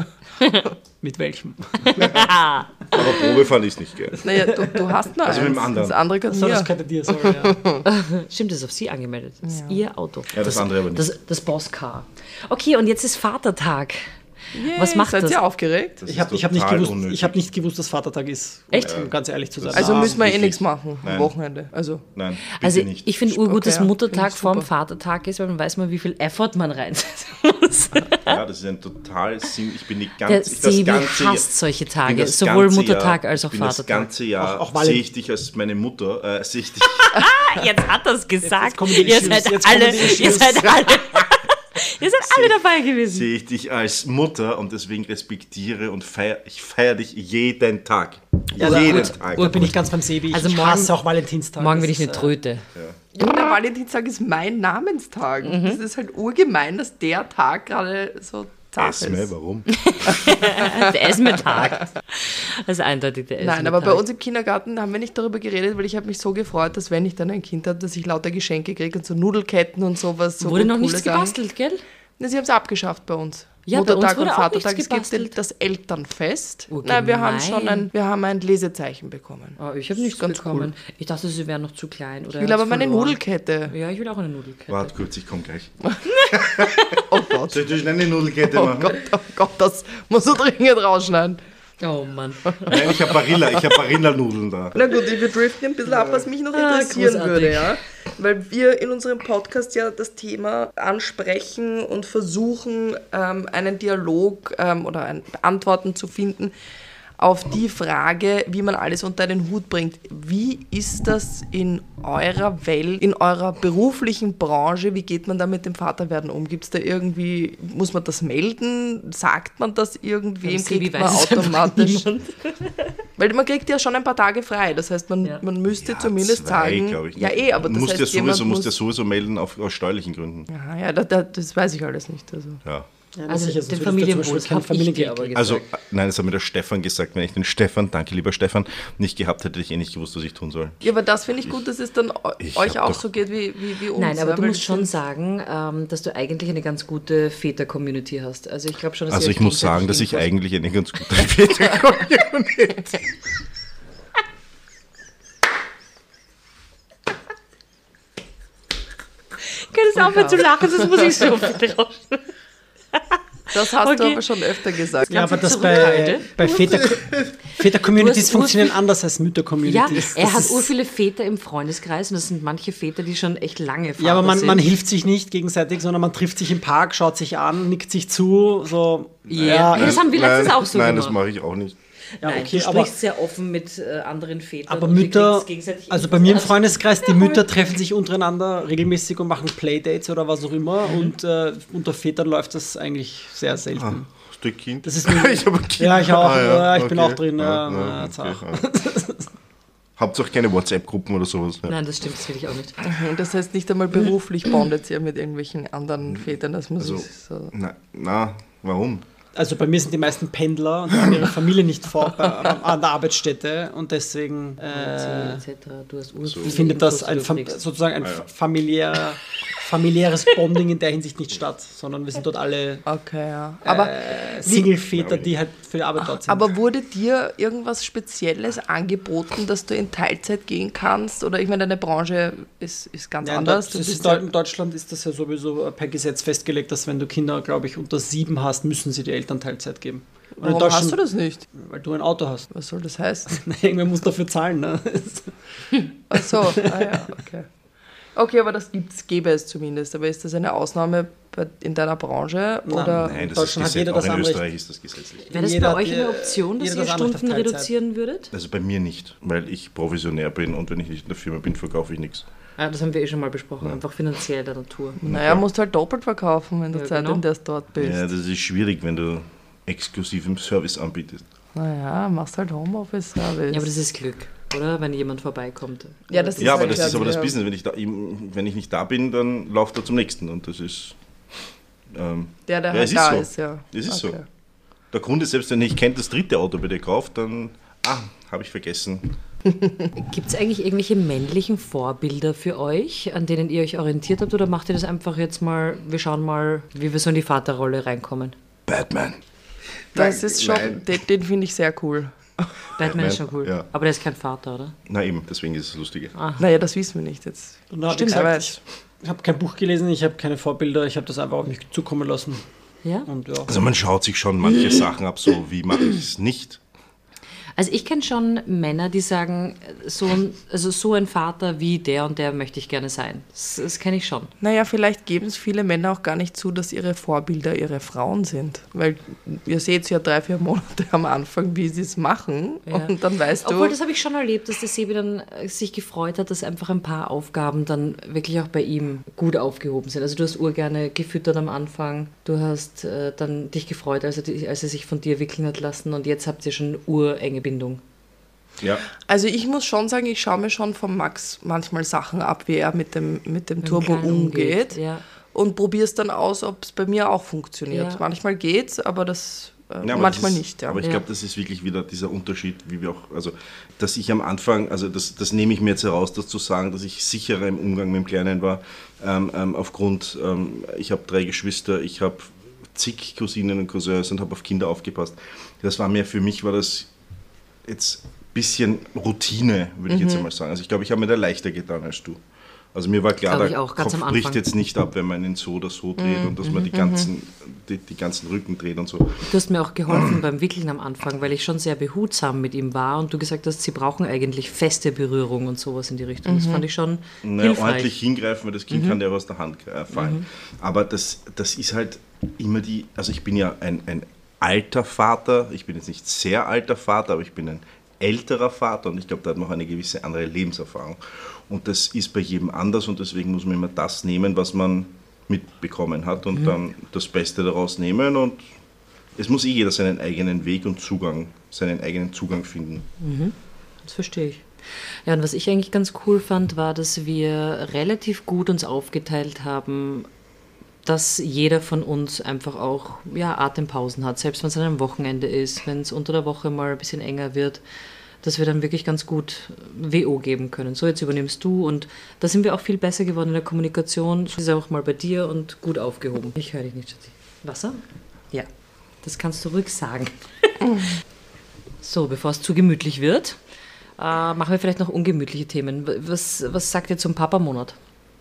Mit welchem? Ah, Aber Probefahren ist nicht geil. Naja, du, du hast noch Also eins. mit dem anderen. Das andere gehört So, das mir. könnte dir, sorry. Ja. stimmt, das ist auf Sie angemeldet. Das ist Ihr Auto. Ja, das andere aber nicht. Das, das Boss-Car. Okay, und jetzt ist Vatertag. Yay, Was macht seid das? ihr aufgeregt? Das Ich ist habe ich hab nicht, total gewusst, unnötig. ich hab nicht gewusst, dass Vatertag ist. Echt? Um ganz ehrlich zu sein. Also Ah, müssen wir eh wirklich? nichts machen am Nein. Wochenende. Also Nein, bitte Also nicht. ich finde urgut, dass Okay, ja. Muttertag Finde ich vorm super. Vatertag ist, weil dann weiß man, wie viel Effort man reinsetzen muss. Ja, das ist ein total Sinn. Ich bin die Der ganze, das Sebi ganze hasst solche ich bin Tage, das sowohl ganze Muttertag Jahr, als auch ich bin Das Vatertag. ganze Jahr Auch- auch Valen- sehe ich dich als meine Mutter, äh, sehe ich dich, Jetzt hat er es gesagt. jetzt kommen die ihr Issues, seid jetzt kommen alle, die ihr Issues. seid alle, ihr seid alle dabei gewesen. sehe ich dich als Mutter und deswegen respektiere und feier, ich feiere dich jeden Tag. Ja, jeden gut. Tag. Da bin ich ganz beim Sebi. Ich Also morgen- hasse auch Valentinstag. Morgen Das will ich ist, eine äh, Tröte. Ja, der Valentinstag ist mein Namenstag. Mhm. Das ist halt urgemein, dass der Tag gerade so Esme, warum? Der Esme-Tag. Das ist eindeutig der Esme-Tag. Nein, aber bei uns im Kindergarten haben wir nicht darüber geredet, weil ich habe mich so gefreut, dass wenn ich dann ein Kind habe, dass ich lauter Geschenke kriege und so Nudelketten und sowas. So Wurde noch coole nichts Sachen. gebastelt, gell? Na, sie haben es abgeschafft bei uns. Ja, bei uns Muttertag wurde und auch Vatertag. nichts Es gibt gebastelt. das Elternfest. Oh, Nein, wir haben gemein. schon ein, wir haben ein Lesezeichen bekommen. Oh, ich habe nichts ganz bekommen. Ich dachte, sie wären noch zu klein. Oder Ich will aber meine verloren. Nudelkette. Ja, ich will auch eine Nudelkette. Warte kurz, ich komme gleich. Oh Gott. Soll ich schnell eine Nudelkette Oh machen? Gott, oh Gott, das muss so dringend rausschneiden. Oh Mann. Nein, ich habe Barilla, ich habe Barilla-Nudeln da. Na gut, wir driften ein bisschen ab, was mich noch Ah, interessieren großartig. würde, ja. Weil wir in unserem Podcast ja das Thema ansprechen und versuchen, ähm, einen Dialog ähm, oder ein Antworten zu finden auf die Frage, wie man alles unter den Hut bringt. Wie ist das in eurer Welt, in eurer beruflichen Branche? Wie geht man da mit dem Vaterwerden um? Gibt es da irgendwie, muss man das melden? Sagt man das irgendwem? Beim Sebi Kriegt man weiß es einfach automatisch? niemand. Weil man kriegt ja schon ein paar Tage frei. Das heißt, man, Ja. man müsste Ja, zumindest zwei, sagen. glaub ich. Ja, eh, aber das musst heißt, ja sowieso, jemand musst ja muss. sowieso melden auf, aus steuerlichen Gründen. Ja, ja, das, das, das weiß ich alles nicht. Also. Ja. Ja, Also sicher, sonst den würdest du zum Beispiel Familienwohlstand kein habe ich dir Familiengewerbe aber gesagt. Also, äh, nein, das hat mir der Stefan gesagt. Wenn ich den Stefan, danke lieber Stefan, nicht gehabt hätte, hätte ich eh nicht gewusst, was ich tun soll. Ja, aber das finde ich gut, dass es dann eu- ich euch hab auch doch- so geht wie, wie, wie uns. Nein, aber ja, du weil musst das schon sind- sagen, ähm, dass du eigentlich eine ganz gute Väter-Community hast. Also ich glaube schon, dass Also ihr ich muss gegenseitig sagen, dass ich Infos- eigentlich eine ganz gute Väter-Community. Kann es aufhören zu lachen, sonst muss ich so viel raus. Das hast du Okay. aber schon öfter gesagt. Ja, aber das zurückhalte. bei, bei Väter, Du Väter-Communities hast funktionieren urviel- anders als Ja, Mütter-Communities. er Das hat ist- ur viele Väter im Freundeskreis und das sind manche Väter, die schon echt lange Vater Ja, aber man, sind. man hilft sich nicht gegenseitig, sondern man trifft sich im Park, schaut sich an, nickt sich zu, so. Ja, ja, das haben wir letztens nein, auch so Nein, gemacht. das mache ich auch nicht. Ja, Nein, okay, du aber, sprichst sehr offen mit äh, anderen Vätern. aber und ihr Mütter, kriegst gegenseitig also Infos. bei mir im Also- Freundeskreis, die Mütter treffen sich untereinander regelmäßig und machen Playdates oder was auch immer Mhm. und äh, unter Vätern läuft das eigentlich sehr selten. Ah, hast du ein Kind? Das ist nur- ich habe ein Kind. Ja, ich auch. Ah, Ja, ich bin auch drin. Ah, Ja, ah, ja, okay, zach. ah. Habt ihr auch keine WhatsApp-Gruppen oder sowas? Ja. Nein, das stimmt, das will ich auch nicht. Mhm, Das heißt, nicht einmal beruflich bondet ihr mit irgendwelchen anderen Vätern. Das muss Also, ich so. na, na, warum? Also bei mir sind die meisten Pendler und haben ihre Familie nicht vor bei, an der Arbeitsstätte und deswegen äh, et cetera. Du hast so. findet das ein, fam- sozusagen ein Ah, ja. familiär, familiäres Bonding in der Hinsicht nicht statt, sondern wir sind dort alle Okay, ja. Aber, äh, Single-Väter, die halt für die Arbeit dort sind. aber wurde dir irgendwas Spezielles angeboten, dass du in Teilzeit gehen kannst? Oder ich meine, deine Branche ist, ist ganz Ja, in, anders. Deu- Du das bist ist, ja- Deu- in Deutschland ist das ja sowieso per Gesetz festgelegt, dass wenn du Kinder, glaube ich, unter sieben hast, müssen sie die Eltern Teilzeit geben. Und in Warum Deutschland- hast du das nicht? Weil du ein Auto hast. Was soll das heißen? Irgendwer muss dafür zahlen. Ne? Ach so, ah ja, okay. Okay, aber das gibt's, gäbe es zumindest. Aber ist das eine Ausnahme bei- in deiner Branche? Nein. Oder? Nein, das Deutschland ist hat jeder Gesetz, das auch in Anrecht. Österreich ist das gesetzlich. Wäre das Jeder bei euch hat, eine äh, Option, dass jeder ihr das Anrecht auf Stunden Teilzeit. reduzieren würdet? Also bei mir nicht, weil ich provisionär bin und wenn ich nicht in der Firma bin, verkaufe ich nichts. Ah, das haben wir eh schon mal besprochen, einfach finanziell der Natur. Naja, musst halt doppelt verkaufen, wenn du Ja, Zeit genau. in der du dort bist. Ja, das ist schwierig, wenn du exklusiven Service anbietest. Naja, machst halt Homeoffice-Service. Ja, aber das ist Glück, oder? Wenn jemand vorbeikommt. Ja, das ist Ja, aber halt das ist aber das ja. Business. Wenn ich, da, wenn ich nicht da bin, dann läuft er zum nächsten und das ist... Ähm, Der, der ja, halt es ist da so. ist, ja. Es ist Okay. so. Der Kunde, selbst wenn ich kennt das dritte Auto bei dir kauft, dann, ah, habe ich vergessen. Gibt es eigentlich irgendwelche männlichen Vorbilder für euch, an denen ihr euch orientiert habt, oder macht ihr das einfach jetzt mal, wir schauen mal, wie wir so in die Vaterrolle reinkommen? Batman. Das Nein, ist schon, nein. den, den finde ich sehr cool. Batman ist schon cool. ja. Aber der ist kein Vater, oder? Na eben, deswegen ist es lustig. Naja, das wissen wir nicht jetzt. Und dann habe ich Stimmt, gesagt, aber ich, ich habe kein Buch gelesen, ich habe keine Vorbilder, ich habe das einfach auf mich zukommen lassen. Ja? Und ja. Also man schaut sich schon manche Sachen ab, so wie mache ich es nicht. Also ich kenne schon Männer, die sagen, so ein, also so ein Vater wie der und der möchte ich gerne sein. Das, das kenne ich schon. Naja, vielleicht geben es viele Männer auch gar nicht zu, dass ihre Vorbilder ihre Frauen sind. Weil ihr seht ja drei, vier Monate am Anfang, wie sie es machen. Ja. Und dann weißt Obwohl, du... das habe ich schon erlebt, dass der Sebi dann äh, sich gefreut hat, dass einfach ein paar Aufgaben dann wirklich auch bei ihm gut aufgehoben sind. Also du hast urgerne gefüttert am Anfang, du hast äh, dann dich gefreut, als er, die- als er sich von dir wickeln hat lassen und jetzt habt ihr schon urenge Bindung. Ja. Also ich muss schon sagen, ich schaue mir schon von Max manchmal Sachen ab, wie er mit dem, mit dem Mit dem Turbo Kleinen umgeht. Ja. und probiere es dann aus, ob es bei mir auch funktioniert. Ja. Manchmal geht's, aber das äh, Ja, aber manchmal das ist, nicht. Ja. Aber ich Ja. glaube, das ist wirklich wieder dieser Unterschied, wie wir auch, also dass ich am Anfang, also das, das nehme ich mir jetzt heraus, das zu sagen, dass ich sicherer im Umgang mit dem Kleinen war, ähm, ähm, aufgrund, ähm, ich habe drei Geschwister, ich habe zig Cousinen und Cousins und habe auf Kinder aufgepasst. Das war mir, für mich war das jetzt ein bisschen Routine, würde ich Mhm. jetzt einmal sagen. Also ich glaube, ich habe mir da leichter getan als du. Also mir war klar, Glaube ich der auch, ganz Kopf am bricht Anfang. jetzt nicht ab, wenn man ihn so oder so dreht und dass man die ganzen, die, die ganzen Rücken dreht und so. Du hast mir auch geholfen beim Wickeln am Anfang, weil ich schon sehr behutsam mit ihm war und du gesagt hast, sie brauchen eigentlich feste Berührung und sowas in die Richtung. Das fand ich schon Naja, hilfreich. ordentlich hingreifen, weil das Kind kann dir aus der Hand äh, fallen. Aber das, das ist halt immer die, also ich bin ja ein, ein alter Vater, ich bin jetzt nicht sehr alter Vater, aber ich bin ein älterer Vater und ich glaube, da hat man auch eine gewisse andere Lebenserfahrung. Und das ist bei jedem anders und deswegen muss man immer das nehmen, was man mitbekommen hat und dann das Beste daraus nehmen und es muss eh jeder seinen eigenen Weg und Zugang, seinen eigenen Zugang finden. Das verstehe ich. Ja, und was ich eigentlich ganz cool fand, war, dass wir relativ gut uns aufgeteilt haben, dass jeder von uns einfach auch ja, Atempausen hat, selbst wenn es an einem Wochenende ist, wenn es unter der Woche mal ein bisschen enger wird, dass wir dann wirklich ganz gut W O geben können. So, jetzt übernimmst du und da sind wir auch viel besser geworden in der Kommunikation. Das ist auch mal bei dir und gut aufgehoben. Ich höre dich nicht, Schatzi. Wasser? Ja, das kannst du ruhig sagen. So, bevor es zu gemütlich wird, äh, machen wir vielleicht noch ungemütliche Themen. Was, was sagt ihr zum Papa-Monat?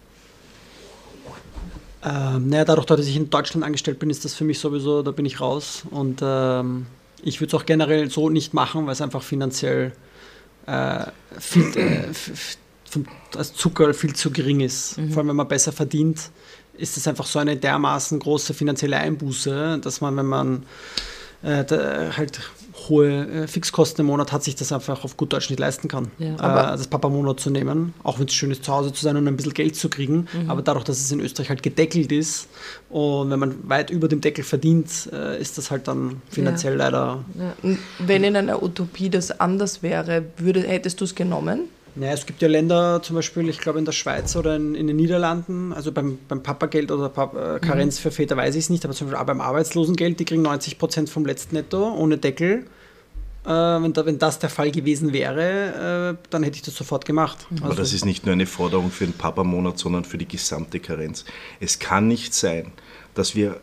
Ähm, naja, dadurch, dass ich in Deutschland angestellt bin, ist das für mich sowieso, da bin ich raus. Und ähm, ich würde es auch generell so nicht machen, weil es einfach finanziell äh, viel, äh, f- f- vom, als Zucker viel zu gering ist. Vor allem, wenn man besser verdient, ist es einfach so eine dermaßen große finanzielle Einbuße, dass man, wenn man äh, da, halt hohe äh, Fixkosten im Monat hat, sich das einfach auf gut Deutsch nicht leisten kann, Ja. äh, das Papa-Monat zu nehmen, auch wenn es schön ist, zu Hause zu sein und ein bisschen Geld zu kriegen, aber dadurch, dass es in Österreich halt gedeckelt ist und wenn man weit über dem Deckel verdient, äh, ist das halt dann finanziell leider... Wenn in einer Utopie das anders wäre, würde, hättest du es genommen? Naja, es gibt ja Länder, zum Beispiel, ich glaube in der Schweiz oder in, in den Niederlanden, also beim, beim Papageld oder Pap äh, Karenz für Väter weiß ich es nicht, aber zum Beispiel auch beim Arbeitslosengeld, die kriegen neunzig Prozent vom letzten Netto ohne Deckel. Äh, wenn, da, wenn das der Fall gewesen wäre, äh, dann hätte ich das sofort gemacht. Aber das ist nicht nur eine Forderung für den Papa-Monat, sondern für die gesamte Karenz. Es kann nicht sein, dass wir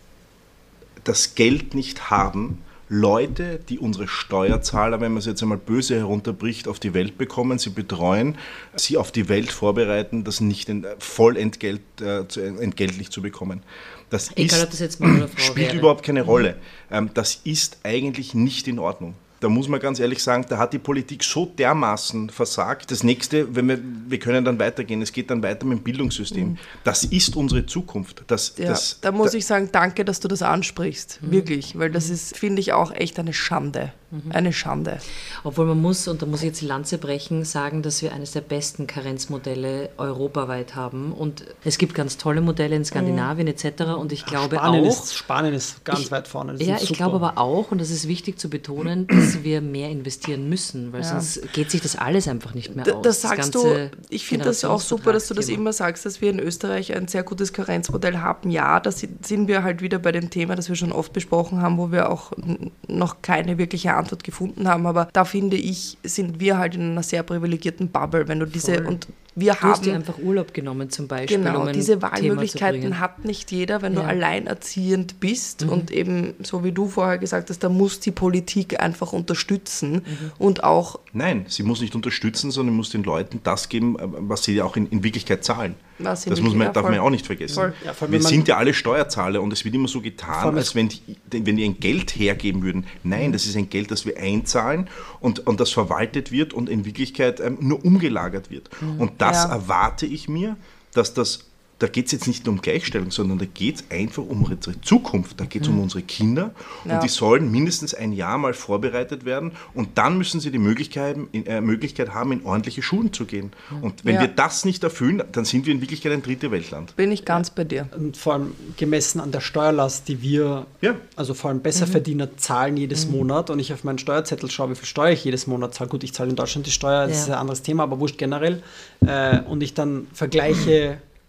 das Geld nicht haben, Leute, die unsere Steuerzahler, wenn man es jetzt einmal böse herunterbricht, auf die Welt bekommen, sie betreuen, sie auf die Welt vorbereiten, das nicht in, voll entgelt, äh, zu, entgeltlich zu bekommen. Das Egal, ist, ob das jetzt Mann oder Frau spielt wäre. überhaupt keine Rolle. Ähm, das ist eigentlich nicht in Ordnung. Da muss man ganz ehrlich sagen, da hat die Politik so dermaßen versagt. Das nächste, wenn wir, wir können dann weitergehen, es geht dann weiter mit dem Bildungssystem. Das ist unsere Zukunft. Das, Ja, das, da muss da- ich sagen, danke, dass du das ansprichst. Wirklich, weil das ist, finde ich, auch echt eine Schande. Eine Schande. Obwohl man muss, und da muss ich jetzt die Lanze brechen, sagen, dass wir eines der besten Karenzmodelle europaweit haben. Und es gibt ganz tolle Modelle in Skandinavien et cetera. Und ich glaube Spanien, auch... ist, Spanien ist ganz Ich- weit vorne. Das Ja, ist ich super. glaube aber auch, und das ist wichtig zu betonen, dass wir mehr investieren müssen, weil sonst geht sich das alles einfach nicht mehr Da, aus. das sagst du, ganze ich finde das auch super, dass du das Generationsvertragsthema. immer sagst, dass wir in Österreich ein sehr gutes Karenzmodell haben. Ja, da si- sind wir halt wieder bei dem Thema, das wir schon oft besprochen haben, wo wir auch n- noch keine wirkliche Antwort gefunden haben. Aber da finde ich, sind wir halt in einer sehr privilegierten Bubble. Wenn du diese, Voll. und wir Du hast dir haben einfach Urlaub genommen zum Beispiel, Genau, um ein diese Thema zu Wahlmöglichkeiten bringen. hat nicht jeder, wenn du Ja. alleinerziehend bist und eben, so wie du vorher gesagt hast, da muss die Politik einfach unterstützen und auch Nein, sie muss nicht unterstützen, sondern muss den Leuten das geben, was sie auch in, in Wirklichkeit zahlen. Was in das muss man, Wirklichkeit- darf man voll. ja auch nicht vergessen. Voll. Ja, vor allem, Wir wenn man- sind ja alle Steuerzahler und es wird immer so getan, allem- als wenn die, wenn die ein Geld hergeben würden. Nein, das ist ein Geld, das wir einzahlen und, und das verwaltet wird und in Wirklichkeit ähm, nur umgelagert wird. Und das Ja. erwarte ich mir, dass das, da geht es jetzt nicht nur um Gleichstellung, sondern da geht es einfach um unsere Zukunft, da geht es um unsere Kinder Ja. und die sollen mindestens ein Jahr mal vorbereitet werden und dann müssen sie die Möglichkeit, äh, Möglichkeit haben, in ordentliche Schulen zu gehen. Und wenn Ja. wir das nicht erfüllen, dann sind wir in Wirklichkeit ein dritte Weltland. bin ich ganz bei dir. Und vor allem gemessen an der Steuerlast, die wir, Ja. also vor allem Besserverdiener zahlen jedes Monat und ich auf meinen Steuerzettel schaue, wie viel Steuer ich jedes Monat zahle. Gut, ich zahle in Deutschland die Steuer, das Ja. ist ein anderes Thema, aber wurscht generell. Äh, und ich dann vergleiche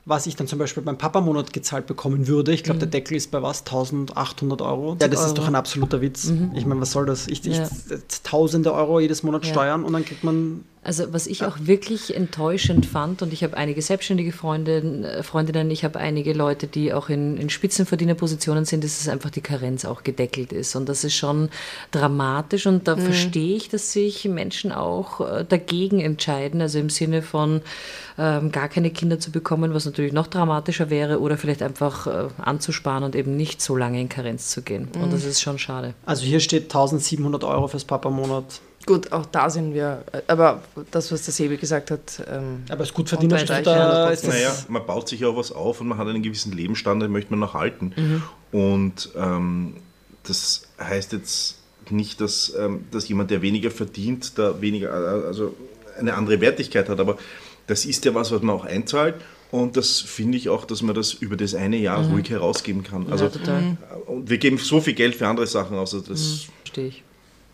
was ich dann zum Beispiel beim Papamonat gezahlt bekommen würde. Ich glaube, mhm. der Deckel ist bei was? eintausendachthundert Euro. Ja, das Euro. Ist doch ein absoluter Witz. Mhm. Ich meine, was soll das? Ich, ich ja. Tausende Euro jedes Monat ja. steuern und dann kriegt man... Also was ich auch wirklich enttäuschend fand, und ich habe einige selbstständige Freundinnen, Freundinnen ich habe einige Leute, die auch in, in Spitzenverdienerpositionen sind, ist, dass einfach die Karenz auch gedeckelt ist. Und das ist schon dramatisch und da mhm. verstehe ich, dass sich Menschen auch dagegen entscheiden, also im Sinne von ähm, gar keine Kinder zu bekommen, was natürlich noch dramatischer wäre, oder vielleicht einfach äh, anzusparen und eben nicht so lange in Karenz zu gehen. Mhm. Und das ist schon schade. Also hier steht tausendsiebenhundert Euro fürs Papamonat. Gut, auch da sind wir, aber das, was der Sebi gesagt hat... Ähm, aber es gut verdient, ist da ist das... Naja, man baut sich ja was auf und man hat einen gewissen Lebensstandard, den möchte man noch halten. Mhm. Und ähm, das heißt jetzt nicht, dass, ähm, dass jemand, der weniger verdient, da weniger, also eine andere Wertigkeit hat, aber das ist ja was, was man auch einzahlt. Und das finde ich auch, dass man das über das eine Jahr mhm. ruhig herausgeben kann. Also, ja, total. Und wir geben so viel Geld für andere Sachen aus. Also das mhm. Verstehe ich.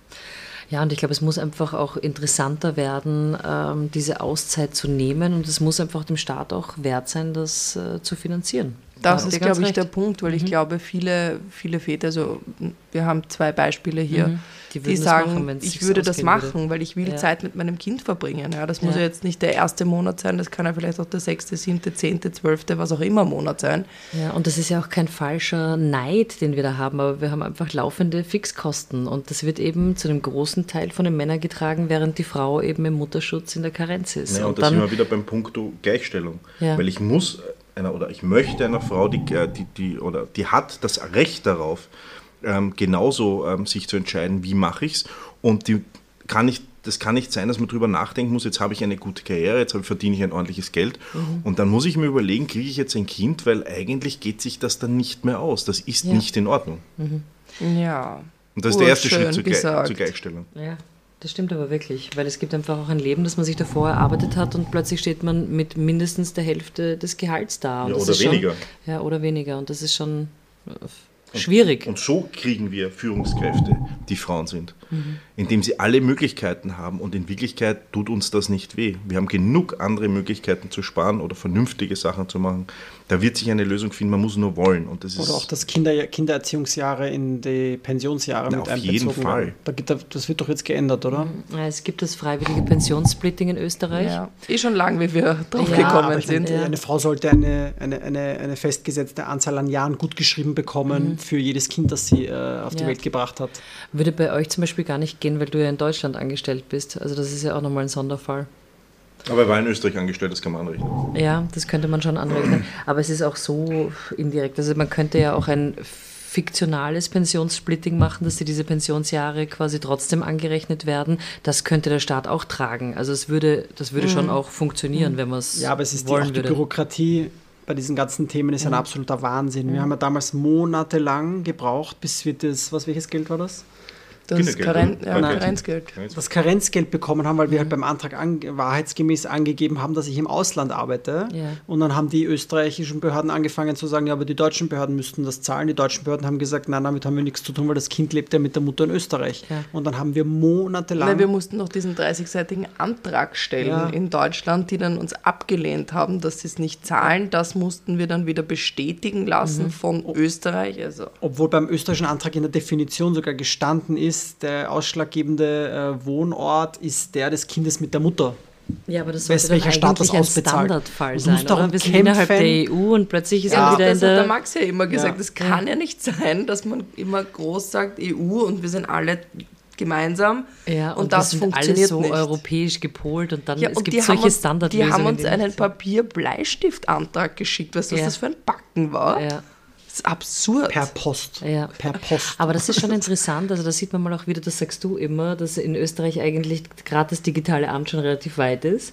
Ja, und ich glaube, es muss einfach auch interessanter werden, ähm, diese Auszeit zu nehmen, und es muss einfach dem Staat auch wert sein, das äh, zu finanzieren. Das ist, glaube ich, der Punkt, weil mhm. ich glaube, viele, viele Väter, also wir haben zwei Beispiele hier, mhm. die, die sagen, machen, ich würde das machen, würde. weil ich will ja. Zeit mit meinem Kind verbringen. Ja, das muss ja. ja jetzt nicht der erste Monat sein, das kann ja vielleicht auch der sechste, siebte, zehnte, zwölfte, was auch immer Monat sein. Ja, und das ist ja auch kein falscher Neid, den wir da haben, aber wir haben einfach laufende Fixkosten, und das wird eben zu einem großen Teil von den Männern getragen, während die Frau eben im Mutterschutz in der Karenz ist. Ja, und, und da sind wir wieder beim Punkt Gleichstellung, ja. weil ich muss... Einer, oder ich möchte einer Frau, die, die, die, oder die hat das Recht darauf, ähm, genauso ähm, sich zu entscheiden, wie mache ich es. Und die kann nicht, das kann nicht sein, dass man darüber nachdenken muss, jetzt habe ich eine gute Karriere, jetzt verdiene ich ein ordentliches Geld. Mhm. Und dann muss ich mir überlegen, kriege ich jetzt ein Kind, weil eigentlich geht sich das dann nicht mehr aus. Das ist ja. nicht in Ordnung. Mhm. Ja. Und das ist der erste Schritt zur, Ge- zur Gleichstellung. Ja. Das stimmt aber wirklich, weil es gibt einfach auch ein Leben, das man sich davor erarbeitet hat, und plötzlich steht man mit mindestens der Hälfte des Gehalts da. Und ja, das oder ist weniger. Schon, ja, oder weniger. Und das ist schon schwierig. Und, und so kriegen wir Führungskräfte, die Frauen sind, mhm. indem sie alle Möglichkeiten haben, und in Wirklichkeit tut uns das nicht weh. Wir haben genug andere Möglichkeiten zu sparen oder vernünftige Sachen zu machen. Da wird sich eine Lösung finden, man muss nur wollen. Und das ist oder auch das Kinder, Kindererziehungsjahre in die Pensionsjahre na, mit einbezogen. Auf jeden Fall. Da gibt, das wird doch jetzt geändert, oder? Ja, es gibt das freiwillige Pensionssplitting in Österreich. Ja. Eh schon lang, wie wir drauf ja, gekommen sind. Meine, ja. Eine Frau sollte eine, eine, eine, eine festgesetzte Anzahl an Jahren gut geschrieben bekommen mhm. für jedes Kind, das sie äh, auf die ja. Welt gebracht hat. Würde bei euch zum Beispiel gar nicht gehen, weil du ja in Deutschland angestellt bist. Also das ist ja auch nochmal ein Sonderfall. Aber er war in Österreich angestellt, das kann man anrechnen. Ja, das könnte man schon anrechnen. Aber es ist auch so indirekt. Also man könnte ja auch ein fiktionales Pensionssplitting machen, dass dir diese Pensionsjahre quasi trotzdem angerechnet werden. Das könnte der Staat auch tragen. Also es würde, das würde mhm. schon auch funktionieren, mhm. wenn man es Ja, aber es ist die, auch die Bürokratie bei diesen ganzen Themen ist mhm. ein absoluter Wahnsinn. Mhm. Wir haben ja damals monatelang gebraucht, bis wir das, was welches Geld war das? Das Karen- ja, Karenzgeld. Das Karenzgeld bekommen haben, weil wir halt beim Antrag an, wahrheitsgemäß angegeben haben, dass ich im Ausland arbeite. Ja. Und dann haben die österreichischen Behörden angefangen zu sagen, ja, aber die deutschen Behörden müssten das zahlen. Die deutschen Behörden haben gesagt, nein, damit haben wir nichts zu tun, weil das Kind lebt ja mit der Mutter in Österreich. Ja. Und dann haben wir monatelang... Weil wir mussten noch diesen dreißigseitigen Antrag stellen ja. in Deutschland, die dann uns abgelehnt haben, dass sie es nicht zahlen. Das mussten wir dann wieder bestätigen lassen mhm. von Ob- Österreich. Also. Obwohl beim österreichischen Antrag in der Definition sogar gestanden ist, der ausschlaggebende äh, Wohnort ist der des Kindes mit der Mutter. Ja, aber das sollte welcher Staat das ein Standardfall sein, oder? Wir sind innerhalb der E U und plötzlich ist ja, er wieder in der... Das hat der Max ja immer gesagt, es ja. kann ja. ja nicht sein, dass man immer groß sagt E U und wir sind alle gemeinsam ja, und, und das sind funktioniert alle so nicht. europäisch gepolt und dann ja, es und gibt solche Standardlösungen. Die haben uns einen Papier-Bleistift-Antrag geschickt, weißt du, was ja. das für ein Backen war? Ja. Das ist absurd. Per Post. Ja. Per Post. Aber das ist schon interessant, also da sieht man mal auch wieder, das sagst du immer, dass in Österreich eigentlich gerade das digitale Amt schon relativ weit ist.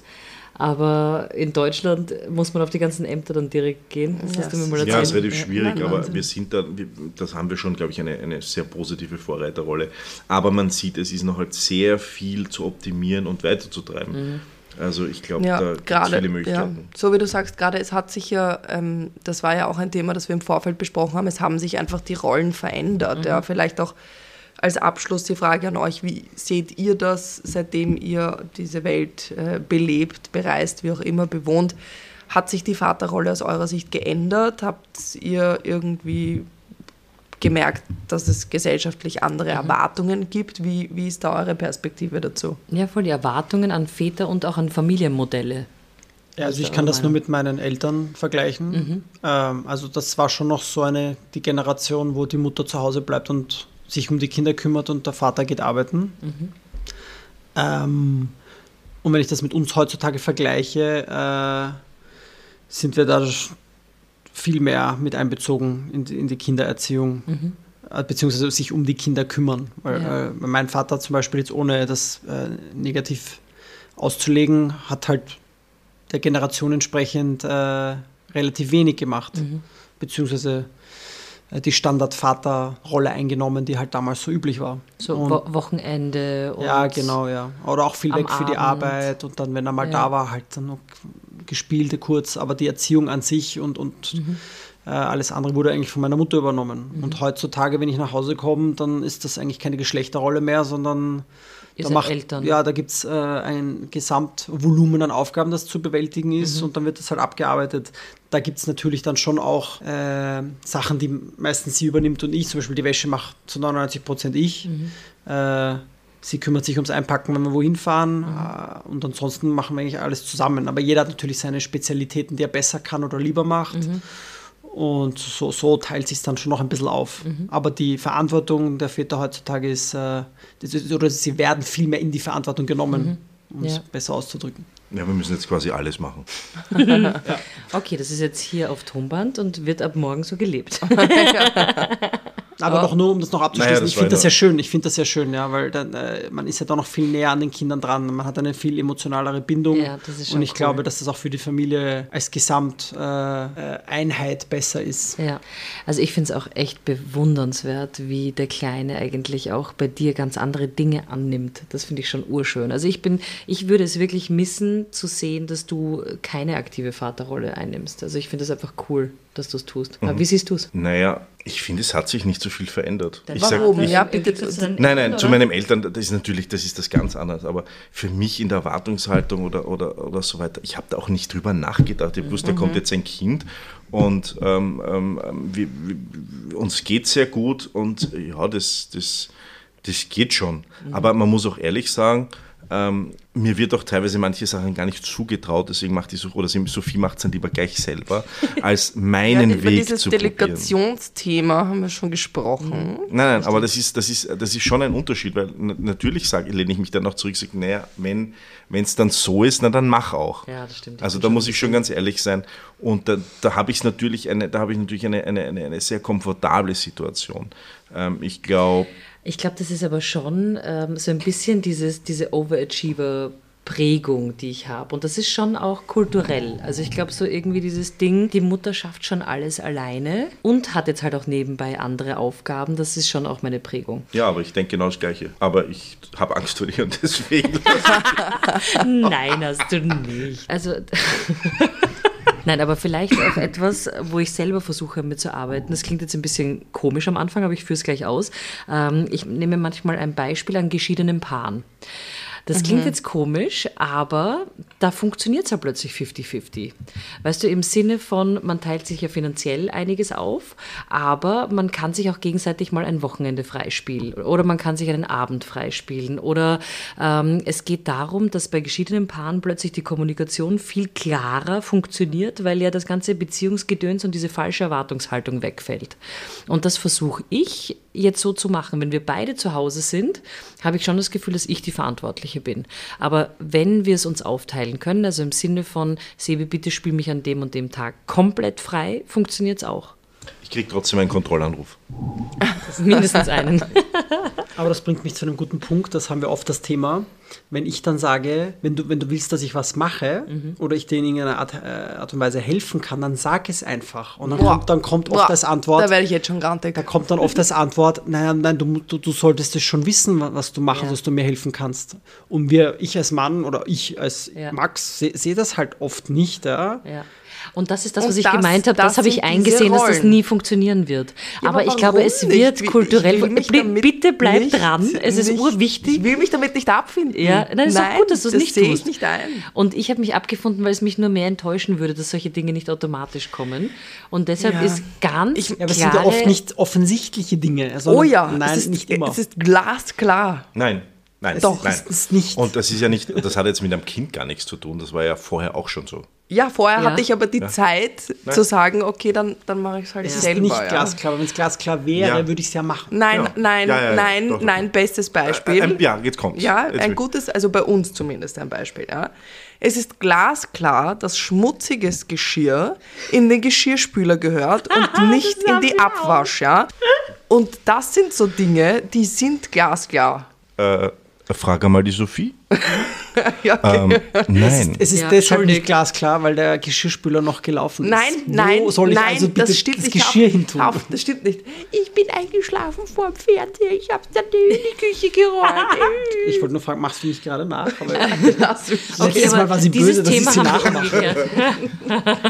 Aber in Deutschland muss man auf die ganzen Ämter dann direkt gehen. Das yes. hast du mir mal erzählt. Ja, es ist relativ schwierig, ja, aber wir sind da, wir, das haben wir schon, glaube ich, eine, eine sehr positive Vorreiterrolle. Aber man sieht, es ist noch halt sehr viel zu optimieren und weiterzutreiben. Mhm. Also ich glaube, ja, da gibt es viele Möglichkeiten. Ja, so wie du sagst, gerade es hat sich ja, ähm, das war ja auch ein Thema, das wir im Vorfeld besprochen haben, es haben sich einfach die Rollen verändert. Mhm. Ja, vielleicht auch als Abschluss die Frage an euch, wie seht ihr das, seitdem ihr diese Welt äh, belebt, bereist, wie auch immer, bewohnt? Hat sich die Vaterrolle aus eurer Sicht geändert? Habt ihr irgendwie gemerkt, dass es gesellschaftlich andere mhm. Erwartungen gibt? Wie, wie ist da eure Perspektive dazu? Ja, voll die Erwartungen an Väter und auch an Familienmodelle. Ja, also ich kann das nur mit meinen Eltern vergleichen. Mhm. Ähm, also das war schon noch so eine, die Generation, wo die Mutter zu Hause bleibt und sich um die Kinder kümmert und der Vater geht arbeiten. Mhm. Ähm, und wenn ich das mit uns heutzutage vergleiche, äh, sind wir da viel mehr mit einbezogen in die, in die Kindererziehung, mhm. äh, beziehungsweise sich um die Kinder kümmern. Weil, ja. äh, mein Vater zum Beispiel, jetzt ohne das äh, negativ auszulegen, hat halt der Generation entsprechend äh, relativ wenig gemacht, mhm. beziehungsweise äh, die Standard-Vater-Rolle eingenommen, die halt damals so üblich war. So und, Wo- Wochenende und ja, genau, ja. Oder auch viel weg für Abend. Die Arbeit und dann, wenn er mal ja. da war, halt dann noch gespielte kurz, aber die Erziehung an sich und, und mhm. äh, alles andere wurde eigentlich von meiner Mutter übernommen. Mhm. Und heutzutage, wenn ich nach Hause komme, dann ist das eigentlich keine Geschlechterrolle mehr, sondern Ihr da seid macht, Eltern. ja, da gibt es äh, ein Gesamtvolumen an Aufgaben, das zu bewältigen ist mhm. und dann wird das halt abgearbeitet. Da gibt es natürlich dann schon auch äh, Sachen, die meistens sie übernimmt und ich, zum Beispiel die Wäsche macht zu neunundneunzig Prozent ich. Mhm. Äh, sie kümmert sich ums Einpacken, wenn wir wohin fahren mhm. äh, und ansonsten machen wir eigentlich alles zusammen. Aber jeder hat natürlich seine Spezialitäten, die er besser kann oder lieber macht. Mhm. Und so, so teilt sich es dann schon noch ein bisschen auf. Mhm. Aber die Verantwortung der Väter heutzutage ist, äh, ist, oder sie werden viel mehr in die Verantwortung genommen, mhm. um es ja. besser auszudrücken. Ja, wir müssen jetzt quasi alles machen. ja. Okay, das ist jetzt hier auf Tonband und wird ab morgen so gelebt. Aber noch nur, um das noch abzuschließen, naja, ich finde das ja schön, ich finde das ja schön, ja, weil dann, äh, man ist ja da noch viel näher an den Kindern dran, man hat eine viel emotionalere Bindung ja, das ist schon und ich cool. glaube, dass das auch für die Familie als Gesamteinheit äh, besser ist. Ja, also ich finde es auch echt bewundernswert, wie der Kleine eigentlich auch bei dir ganz andere Dinge annimmt. Das finde ich schon urschön. Also ich bin, ich würde es wirklich missen zu sehen, dass du keine aktive Vaterrolle einnimmst. Also ich finde es einfach cool, dass du es tust. Mhm. Aber wie siehst du es? Naja, ich finde, es hat sich nicht so viel verändert. Dann ich warum? Sag, ich, ja, bitte. nein, nein, Eltern, zu meinen Eltern, das ist natürlich, das ist das ganz anders. Aber für mich in der Erwartungshaltung oder, oder, oder so weiter, ich habe da auch nicht drüber nachgedacht. Ich wusste, mhm. da kommt jetzt ein Kind und ähm, ähm, wir, wir, uns geht sehr gut und ja, das, das, das geht schon. Mhm. Aber man muss auch ehrlich sagen, Ähm, mir wird auch teilweise manche Sachen gar nicht zugetraut, deswegen macht die Sophie, oder Sophie macht es dann lieber gleich selber, als meinen ja, Weg dieses zu Delegationsthema haben wir schon gesprochen. Mhm. Nein, nein, aber das ist, das, ist, das ist schon ein Unterschied, weil n- natürlich sage, lehne ich mich dann auch zurück und sage, naja, wenn es dann so ist, na dann mach auch. Ja, das stimmt. Also da muss ich schon ganz ehrlich sein und da, da habe ich natürlich eine, da habe ich natürlich eine, eine, eine, eine sehr komfortable Situation. Ähm, ich glaube, Ich glaube, das ist aber schon ähm, so ein bisschen dieses, diese Overachiever-Prägung, die ich habe. Und das ist schon auch kulturell. Also ich glaube, so irgendwie dieses Ding, die Mutter schafft schon alles alleine und hat jetzt halt auch nebenbei andere Aufgaben. Das ist schon auch meine Prägung. ja, aber ich denke genau das Gleiche. Aber ich habe Angst vor dir und deswegen. Nein, hast du nicht. Also... Nein, aber vielleicht auch etwas, wo ich selber versuche mitzuarbeiten. Das klingt jetzt ein bisschen komisch am Anfang, aber ich führe es gleich aus. Ähm, ich nehme manchmal ein Beispiel an geschiedenen Paaren. Das klingt mhm. jetzt komisch, aber da funktioniert es ja plötzlich fifty fifty. Weißt du, im Sinne von, man teilt sich ja finanziell einiges auf, aber man kann sich auch gegenseitig mal ein Wochenende freispielen oder man kann sich einen Abend freispielen. Oder ähm, es geht darum, dass bei geschiedenen Paaren plötzlich die Kommunikation viel klarer funktioniert, weil ja das ganze Beziehungsgedöns und diese falsche Erwartungshaltung wegfällt. Und das versuche ich jetzt so zu machen. Wenn wir beide zu Hause sind, habe ich schon das Gefühl, dass ich die Verantwortliche bin. Aber wenn wir es uns aufteilen können, also im Sinne von, Sebi, bitte spiel mich an dem und dem Tag komplett frei, funktioniert es auch. Ich kriege trotzdem einen Kontrollanruf. Mindestens einen. Aber das bringt mich zu einem guten Punkt, das haben wir oft das Thema, wenn ich dann sage, wenn du, wenn du willst, dass ich was mache mhm. oder ich dir in irgendeiner Art, äh, Art und Weise helfen kann, dann sag es einfach. Und dann Boah. kommt, dann kommt oft Boah. als Antwort, da werde ich jetzt schon grantig. Da kommt dann oft als Antwort, nein, nein, du, du, du solltest es schon wissen, was du machst, ja. dass du mir helfen kannst. Und wir, ich als Mann oder ich als ja. Max sehe seh das halt oft nicht. Ja. Ja. Und das ist das, Und was ich das- gemeint habe. das Das habe ich sind diese eingesehen, dass das Rollen. nie funktionieren wird. Ja, aber aber ich glaube, warum es nicht? wird Ich- kulturell. ich will mich Bli- damit Bitte bleib nicht- dran. Es ist nicht- urwichtig. Ich will mich damit nicht abfinden. Ja, nein, ist doch gut, dass du es das nicht sehe tust. ich nicht ein. Und ich habe mich abgefunden, weil es mich nur mehr enttäuschen würde, dass solche Dinge nicht automatisch kommen. Und deshalb Ja. ist ganz Ich- Ja, aber es klare... sind ja oft nicht offensichtliche Dinge. Sondern, Oh ja, nein, es ist, nicht immer. es ist glasklar. Nein, nein, Doch, nein. es ist nicht. Und das ist ja nicht, das hat jetzt mit einem Kind gar nichts zu tun. Das war ja vorher auch schon so. Ja, vorher Ja. hatte ich aber die Zeit Nein. zu sagen, okay, dann, dann mache ich es halt es ist selber. nicht ja. glasklar, aber wenn es glasklar wäre, Ja. würde ich es ja machen. Nein, Ja. nein, Ja, ja, ja, nein, doch, doch. nein, bestes Beispiel. Äh, äh, ja, jetzt kommt's. Ja, Jetzt ein will- gutes, also bei uns zumindest ein Beispiel. Ja. Es ist glasklar, dass schmutziges Geschirr in den Geschirrspüler gehört und nicht in die Abwasch. Ja. Und das sind so Dinge, die sind glasklar. Äh, frage mal die Sophie. Ja, okay. Ähm, nein. Es ist Ja, deshalb schuldig. nicht glasklar, weil der Geschirrspüler noch gelaufen ist. Nein, Wo nein, soll ich nein, also bitte das stimmt das nicht. Geschirr Auf- hintun? auf- Das stimmt nicht. Ich bin eingeschlafen vor dem Fernseher, ich habe dann in die Küche geräumt. Ich wollte nur fragen, machst du nicht gerade nach? Aber Lass mich. Letztes Mal war sie dieses böse, dass ich Thema sie haben wir nachmache. umgekehrt.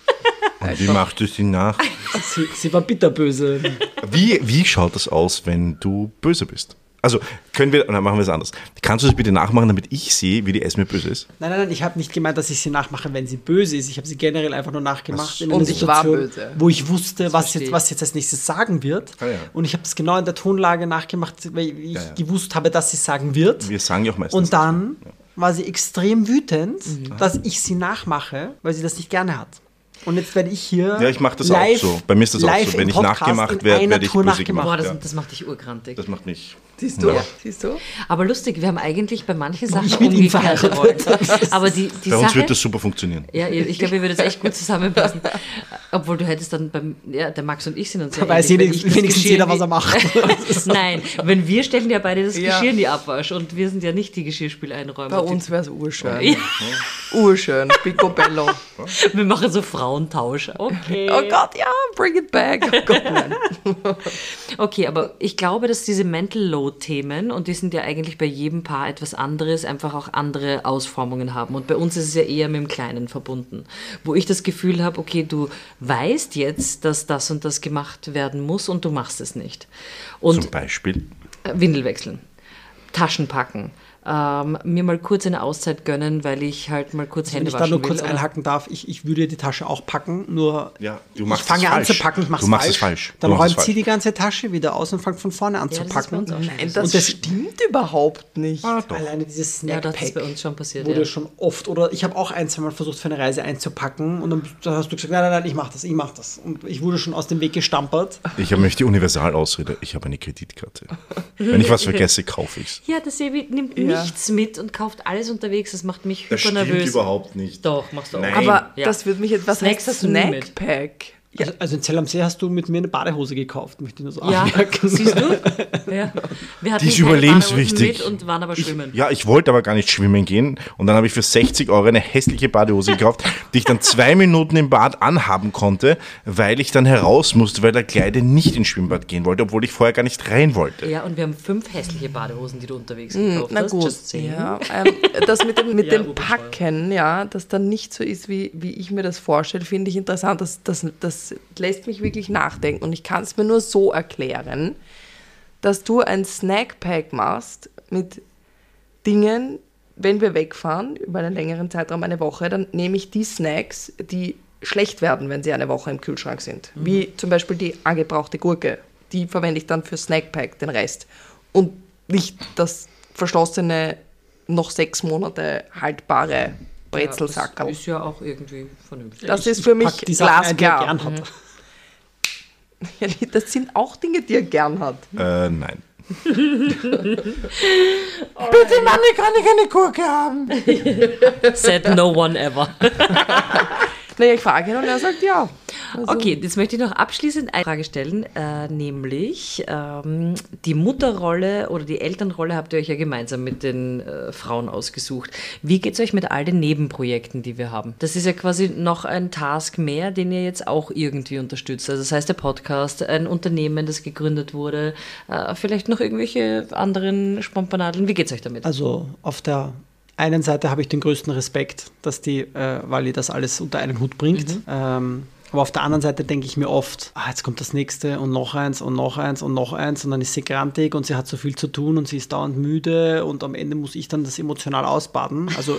Und wie macht du sie nach? sie, sie war bitterböse. Wie, wie schaut das aus, wenn du böse bist? Also, können wir, oder machen wir es anders. Kannst du das bitte nachmachen, damit ich sehe, wie die Esme böse ist? Nein, nein, nein, ich habe nicht gemeint, dass ich sie nachmache, wenn sie böse ist. Ich habe sie generell einfach nur nachgemacht in Und einer ich war Situation, böse. wo ich wusste, was verstehe jetzt, ich. was jetzt als nächstes sagen wird. Ah, ja. Und ich habe das genau in der Tonlage nachgemacht, weil ich Ja, ja. gewusst habe, dass sie sagen wird. Wir sagen ja auch meistens. Und dann war sie extrem wütend, Mhm. dass ich sie nachmache, weil sie das nicht gerne hat. Und jetzt werde ich hier. Ja, ich mache das live, auch so. Bei mir ist das auch live so. Wenn im ich Podcast nachgemacht in werde, einer werde ich Tour böse nachgemacht. gemacht. Boah, das, Ja. das macht dich urgrantig. Das macht mich. Siehst du? Ja. Siehst du? Aber lustig, wir haben eigentlich bei manchen Sachen ich mit ihm umgekehrte Rollen. Aber die, die Bei uns Sache, wird das super funktionieren. ja, ich glaube, wir würden jetzt echt gut zusammenpassen. Obwohl du hättest dann beim, ja, der Max und ich sind uns ja Da weiß ähnlich, wenn jeder- ich das wenigstens Geschirr jeder, in die- was er macht. Nein, wenn wir stellen ja beide das Ja. Geschirr in die Abwasch und wir sind ja nicht die Geschirrspüleinräumer. Bei uns wäre es urschön. Ja. Urschön. Picobello. Wir machen so Frauentausch. Okay. Oh Gott, ja, bring it back. Oh Gott, nein. Okay, aber ich glaube, dass diese Mental Load-Themen, und die sind ja eigentlich bei jedem Paar etwas anderes, einfach auch andere Ausformungen haben. Und bei uns ist es ja eher mit dem Kleinen verbunden. Wo ich das Gefühl habe, okay, du weißt jetzt, dass das und das gemacht werden muss und du machst es nicht. Und Zum Beispiel. äh, Windel wechseln, Taschen packen, ähm, mir mal kurz eine Auszeit gönnen, weil ich halt mal kurz Wenn Hände ich da waschen nur kurz will. oder- einhaken darf, ich, ich würde die Tasche auch packen, nur Ja, du machst ich fange es an zu falsch. packen, ich mache Du machst es falsch. Du Dann machst es räumt sie falsch. die ganze Tasche wieder aus und fängt von vorne an Ja, zu das ist bei packen. uns auch schon Nein, so. das, Und das- stimmt überhaupt nicht. Ah, doch. Alleine dieses Ja, das ist Snackpack bei uns schon passiert. wurde Ja. schon oft, oder ich habe auch ein, zwei Mal versucht, für eine Reise einzupacken und dann hast du gesagt, nein, nein, nein, ich mache das, ich mache das. Und ich wurde schon aus dem Weg gestampert. Ich habe nämlich die Universalausrede. Ich habe eine Kreditkarte. Wenn ich was vergesse, kaufe ich es. Ja, der Sebi nimmt Ja. nichts mit und kauft alles unterwegs. Das macht mich Das hyper nervös. stimmt überhaupt nicht. Doch, machst du auch. Nein. Aber Ja. das würde mich etwas Snacks hast du nie mit. Snackpack. Also, also in Zell am See hast du mit mir eine Badehose gekauft, möchte ich nur so Ja, anmerken. siehst du? Ja. Wir hatten Die ist keine überlebenswichtig. Badehosen mit und waren aber schwimmen. Ja, ich wollte aber gar nicht schwimmen gehen und dann habe ich für sechzig Euro eine hässliche Badehose gekauft, die ich dann zwei Minuten im Bad anhaben konnte, weil ich dann heraus musste, weil der Kleine nicht ins Schwimmbad gehen wollte, obwohl ich vorher gar nicht rein wollte. Ja, und wir haben fünf hässliche Badehosen, die du unterwegs gekauft Na hast. gut, Just saying. ja, ähm, das mit dem, mit Ja, dem urbescheuert. Packen, ja, das dann nicht so ist, wie, wie ich mir das vorstelle, finde ich interessant. Das, das, das lässt mich wirklich nachdenken und ich kann es mir nur so erklären, dass du ein Snackpack machst mit Dingen, wenn wir wegfahren, über einen längeren Zeitraum, eine Woche, dann nehme ich die Snacks, die schlecht werden, wenn sie eine Woche im Kühlschrank sind. Mhm. Wie zum Beispiel die angebrauchte Gurke. Die verwende ich dann für Snackpack, den Rest. Und nicht das verschlossene, noch sechs Monate haltbare Brezelsackerl. Das ist ja auch irgendwie vernünftig. Das ist für mich Pack die Sachen ein, die er glasklar. gern hat. Ja, die- das sind auch Dinge, die er gern hat. Äh, nein. Bitte, Manni, kann ich eine Gurke haben? Said no one ever. Naja, ich frage ihn und er sagt ja. Also, Okay, jetzt möchte ich noch abschließend eine Frage stellen, äh, nämlich ähm, die Mutterrolle oder die Elternrolle habt ihr euch ja gemeinsam mit den äh, Frauen ausgesucht. Wie geht es euch mit all den Nebenprojekten, die wir haben? Das ist ja quasi noch ein Task mehr, den ihr jetzt auch irgendwie unterstützt. Also das heißt der Podcast, ein Unternehmen, das gegründet wurde, äh, vielleicht noch irgendwelche anderen Spompanadeln. Wie geht es euch damit? Also auf der einen Seite habe ich den größten Respekt, dass die äh, Wally das alles unter einen Hut bringt. Mhm. Ähm, aber auf der anderen Seite denke ich mir oft, ah, jetzt kommt das nächste und noch eins und noch eins und noch eins und dann ist sie grantig und sie hat so viel zu tun und sie ist dauernd müde und am Ende muss ich dann das emotional ausbaden. Also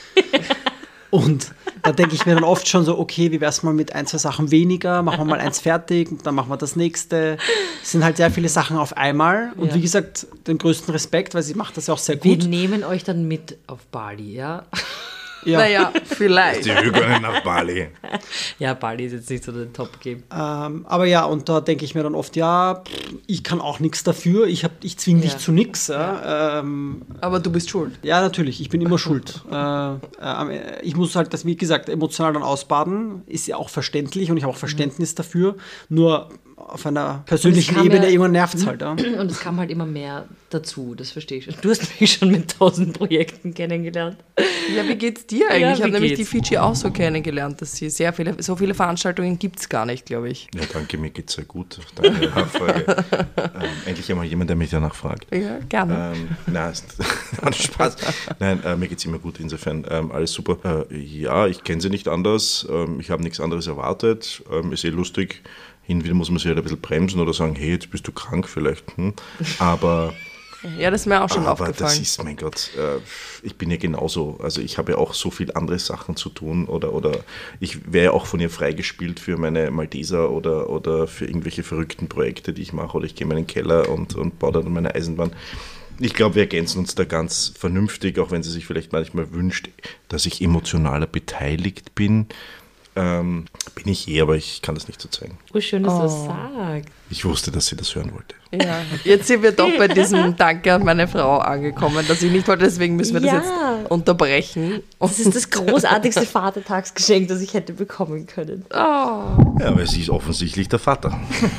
und da denke ich mir dann oft schon so, okay, wie wär's mal mit ein, zwei Sachen weniger, machen wir mal eins fertig und dann machen wir das nächste. Es sind halt sehr viele Sachen auf einmal und ja. wie gesagt, den größten Respekt, weil sie macht das ja auch sehr gut. Wir nehmen euch dann mit auf Bali, ja? Ja. Naja, vielleicht. Die Hügel nach Bali. Ja, Bali ist jetzt nicht so der Top-Game. Ähm, aber ja, und da denke ich mir dann oft, ja, ich kann auch nichts dafür, ich, ich zwinge dich ja. zu nichts. Ja. Ähm, aber du bist schuld. Ja, natürlich, ich bin immer schuld. äh, äh, ich muss halt das, wie gesagt, emotional dann ausbaden, ist ja auch verständlich und ich habe auch Verständnis mhm. dafür, nur auf einer persönlichen Ebene, ja, irgendwann nervt es halt. Ja. Und es kam halt immer mehr dazu, das verstehe ich schon. Du hast mich schon mit tausend Projekten kennengelernt. Ja, wie geht's dir eigentlich? Ja, ich habe nämlich die Fiji auch so kennengelernt, dass sie sehr viele, so viele Veranstaltungen gibt es gar nicht, glaube ich. Ja, danke, mir geht's sehr gut. Danke, Nachfrage. ähm, endlich einmal jemand, der mich danach fragt. Ja, gerne. Ähm, nein, ist Spaß. Nein, äh, mir geht's immer gut, insofern ähm, alles super. Äh, ja, ich kenne sie nicht anders, ähm, ich habe nichts anderes erwartet, ähm, ist eh lustig. Hin und wieder muss man sich halt ein bisschen bremsen oder sagen, hey, jetzt bist du krank vielleicht. Hm? Aber ja, das ist mir auch schon aber aufgefallen. Das ist, mein Gott, äh, ich bin ja genauso. Also ich habe ja auch so viel andere Sachen zu tun oder, oder ich wäre ja auch von ihr freigespielt für meine Malteser oder, oder für irgendwelche verrückten Projekte, die ich mache. Oder ich gehe in meinen Keller und, und baue dann meine Eisenbahn. Ich glaube, wir ergänzen uns da ganz vernünftig, auch wenn sie sich vielleicht manchmal wünscht, dass ich emotionaler beteiligt bin. Ähm, bin ich eh, aber ich kann das nicht so zeigen. Oh, schön, dass oh. du das sagst. Ich wusste, dass sie das hören wollte. Ja, jetzt sind wir doch bei diesem Danke an meine Frau angekommen, dass ich nicht wollte, deswegen müssen wir das ja. jetzt unterbrechen. Das ist das großartigste Vatertagsgeschenk, das ich hätte bekommen können. Oh. Ja, weil sie ist offensichtlich der Vater.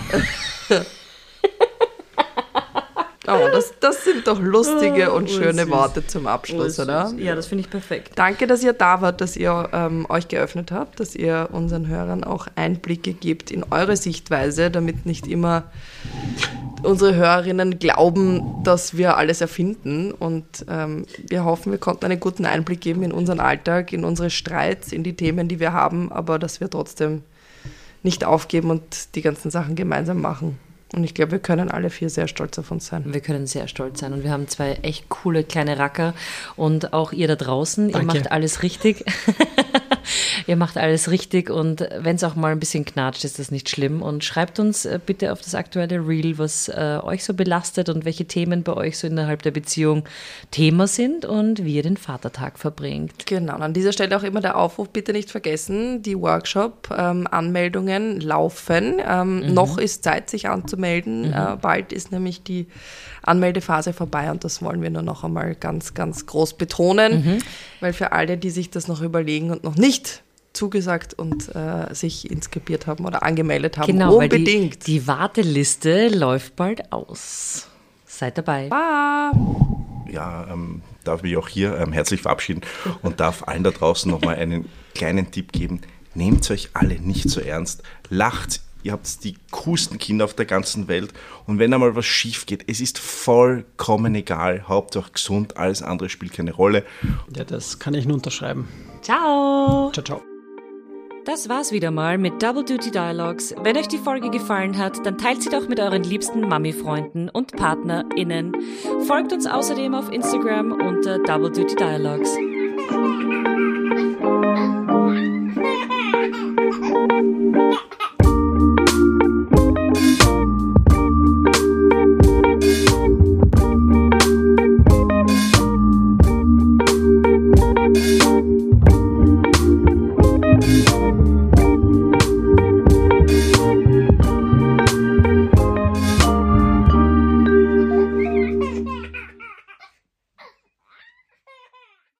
Oh, das, das sind doch lustige oh, und schöne süß. Worte zum Abschluss, oh, oder? Ja, das finde ich perfekt. Danke, dass ihr da wart, dass ihr ähm, euch geöffnet habt, dass ihr unseren Hörern auch Einblicke gebt in eure Sichtweise, damit nicht immer unsere Hörerinnen glauben, dass wir alles erfinden. Und ähm, wir hoffen, wir konnten einen guten Einblick geben in unseren Alltag, in unsere Streits, in die Themen, die wir haben, aber dass wir trotzdem nicht aufgeben und die ganzen Sachen gemeinsam machen. Und ich glaube, wir können alle vier sehr stolz auf uns sein. Wir können sehr stolz sein und wir haben zwei echt coole kleine Racker und auch ihr da draußen, Danke. Ihr macht alles richtig. Ihr macht alles richtig und wenn es auch mal ein bisschen knatscht, ist das nicht schlimm. Und schreibt uns äh, bitte auf das aktuelle Reel, was äh, euch so belastet und welche Themen bei euch so innerhalb der Beziehung Thema sind und wie ihr den Vatertag verbringt. Genau, und an dieser Stelle auch immer der Aufruf, bitte nicht vergessen, die Workshop-Anmeldungen ähm, laufen. Ähm, mhm. Noch ist Zeit, sich anzumelden. Mhm. Äh, bald ist nämlich die Anmeldephase vorbei und das wollen wir nur noch einmal ganz, ganz groß betonen, mhm. weil für alle, die sich das noch überlegen und noch nicht zugesagt und äh, sich inskribiert haben oder angemeldet haben, genau, unbedingt. Weil die, die Warteliste läuft bald aus. Seid dabei. Bye. Ja, ähm, darf mich auch hier ähm, herzlich verabschieden und darf allen da draußen nochmal einen kleinen Tipp geben. Nehmt euch alle nicht so ernst. Lacht. Ihr habt die coolsten Kinder auf der ganzen Welt und wenn einmal was schief geht, es ist vollkommen egal. Hauptsache gesund, alles andere spielt keine Rolle. Ja, das kann ich nur unterschreiben. Ciao. Ciao, ciao. Das war's wieder mal mit Double Duty Dialogues. Wenn euch die Folge gefallen hat, dann teilt sie doch mit euren liebsten Mami-Freunden und PartnerInnen. Folgt uns außerdem auf Instagram unter Double Duty Dialogues.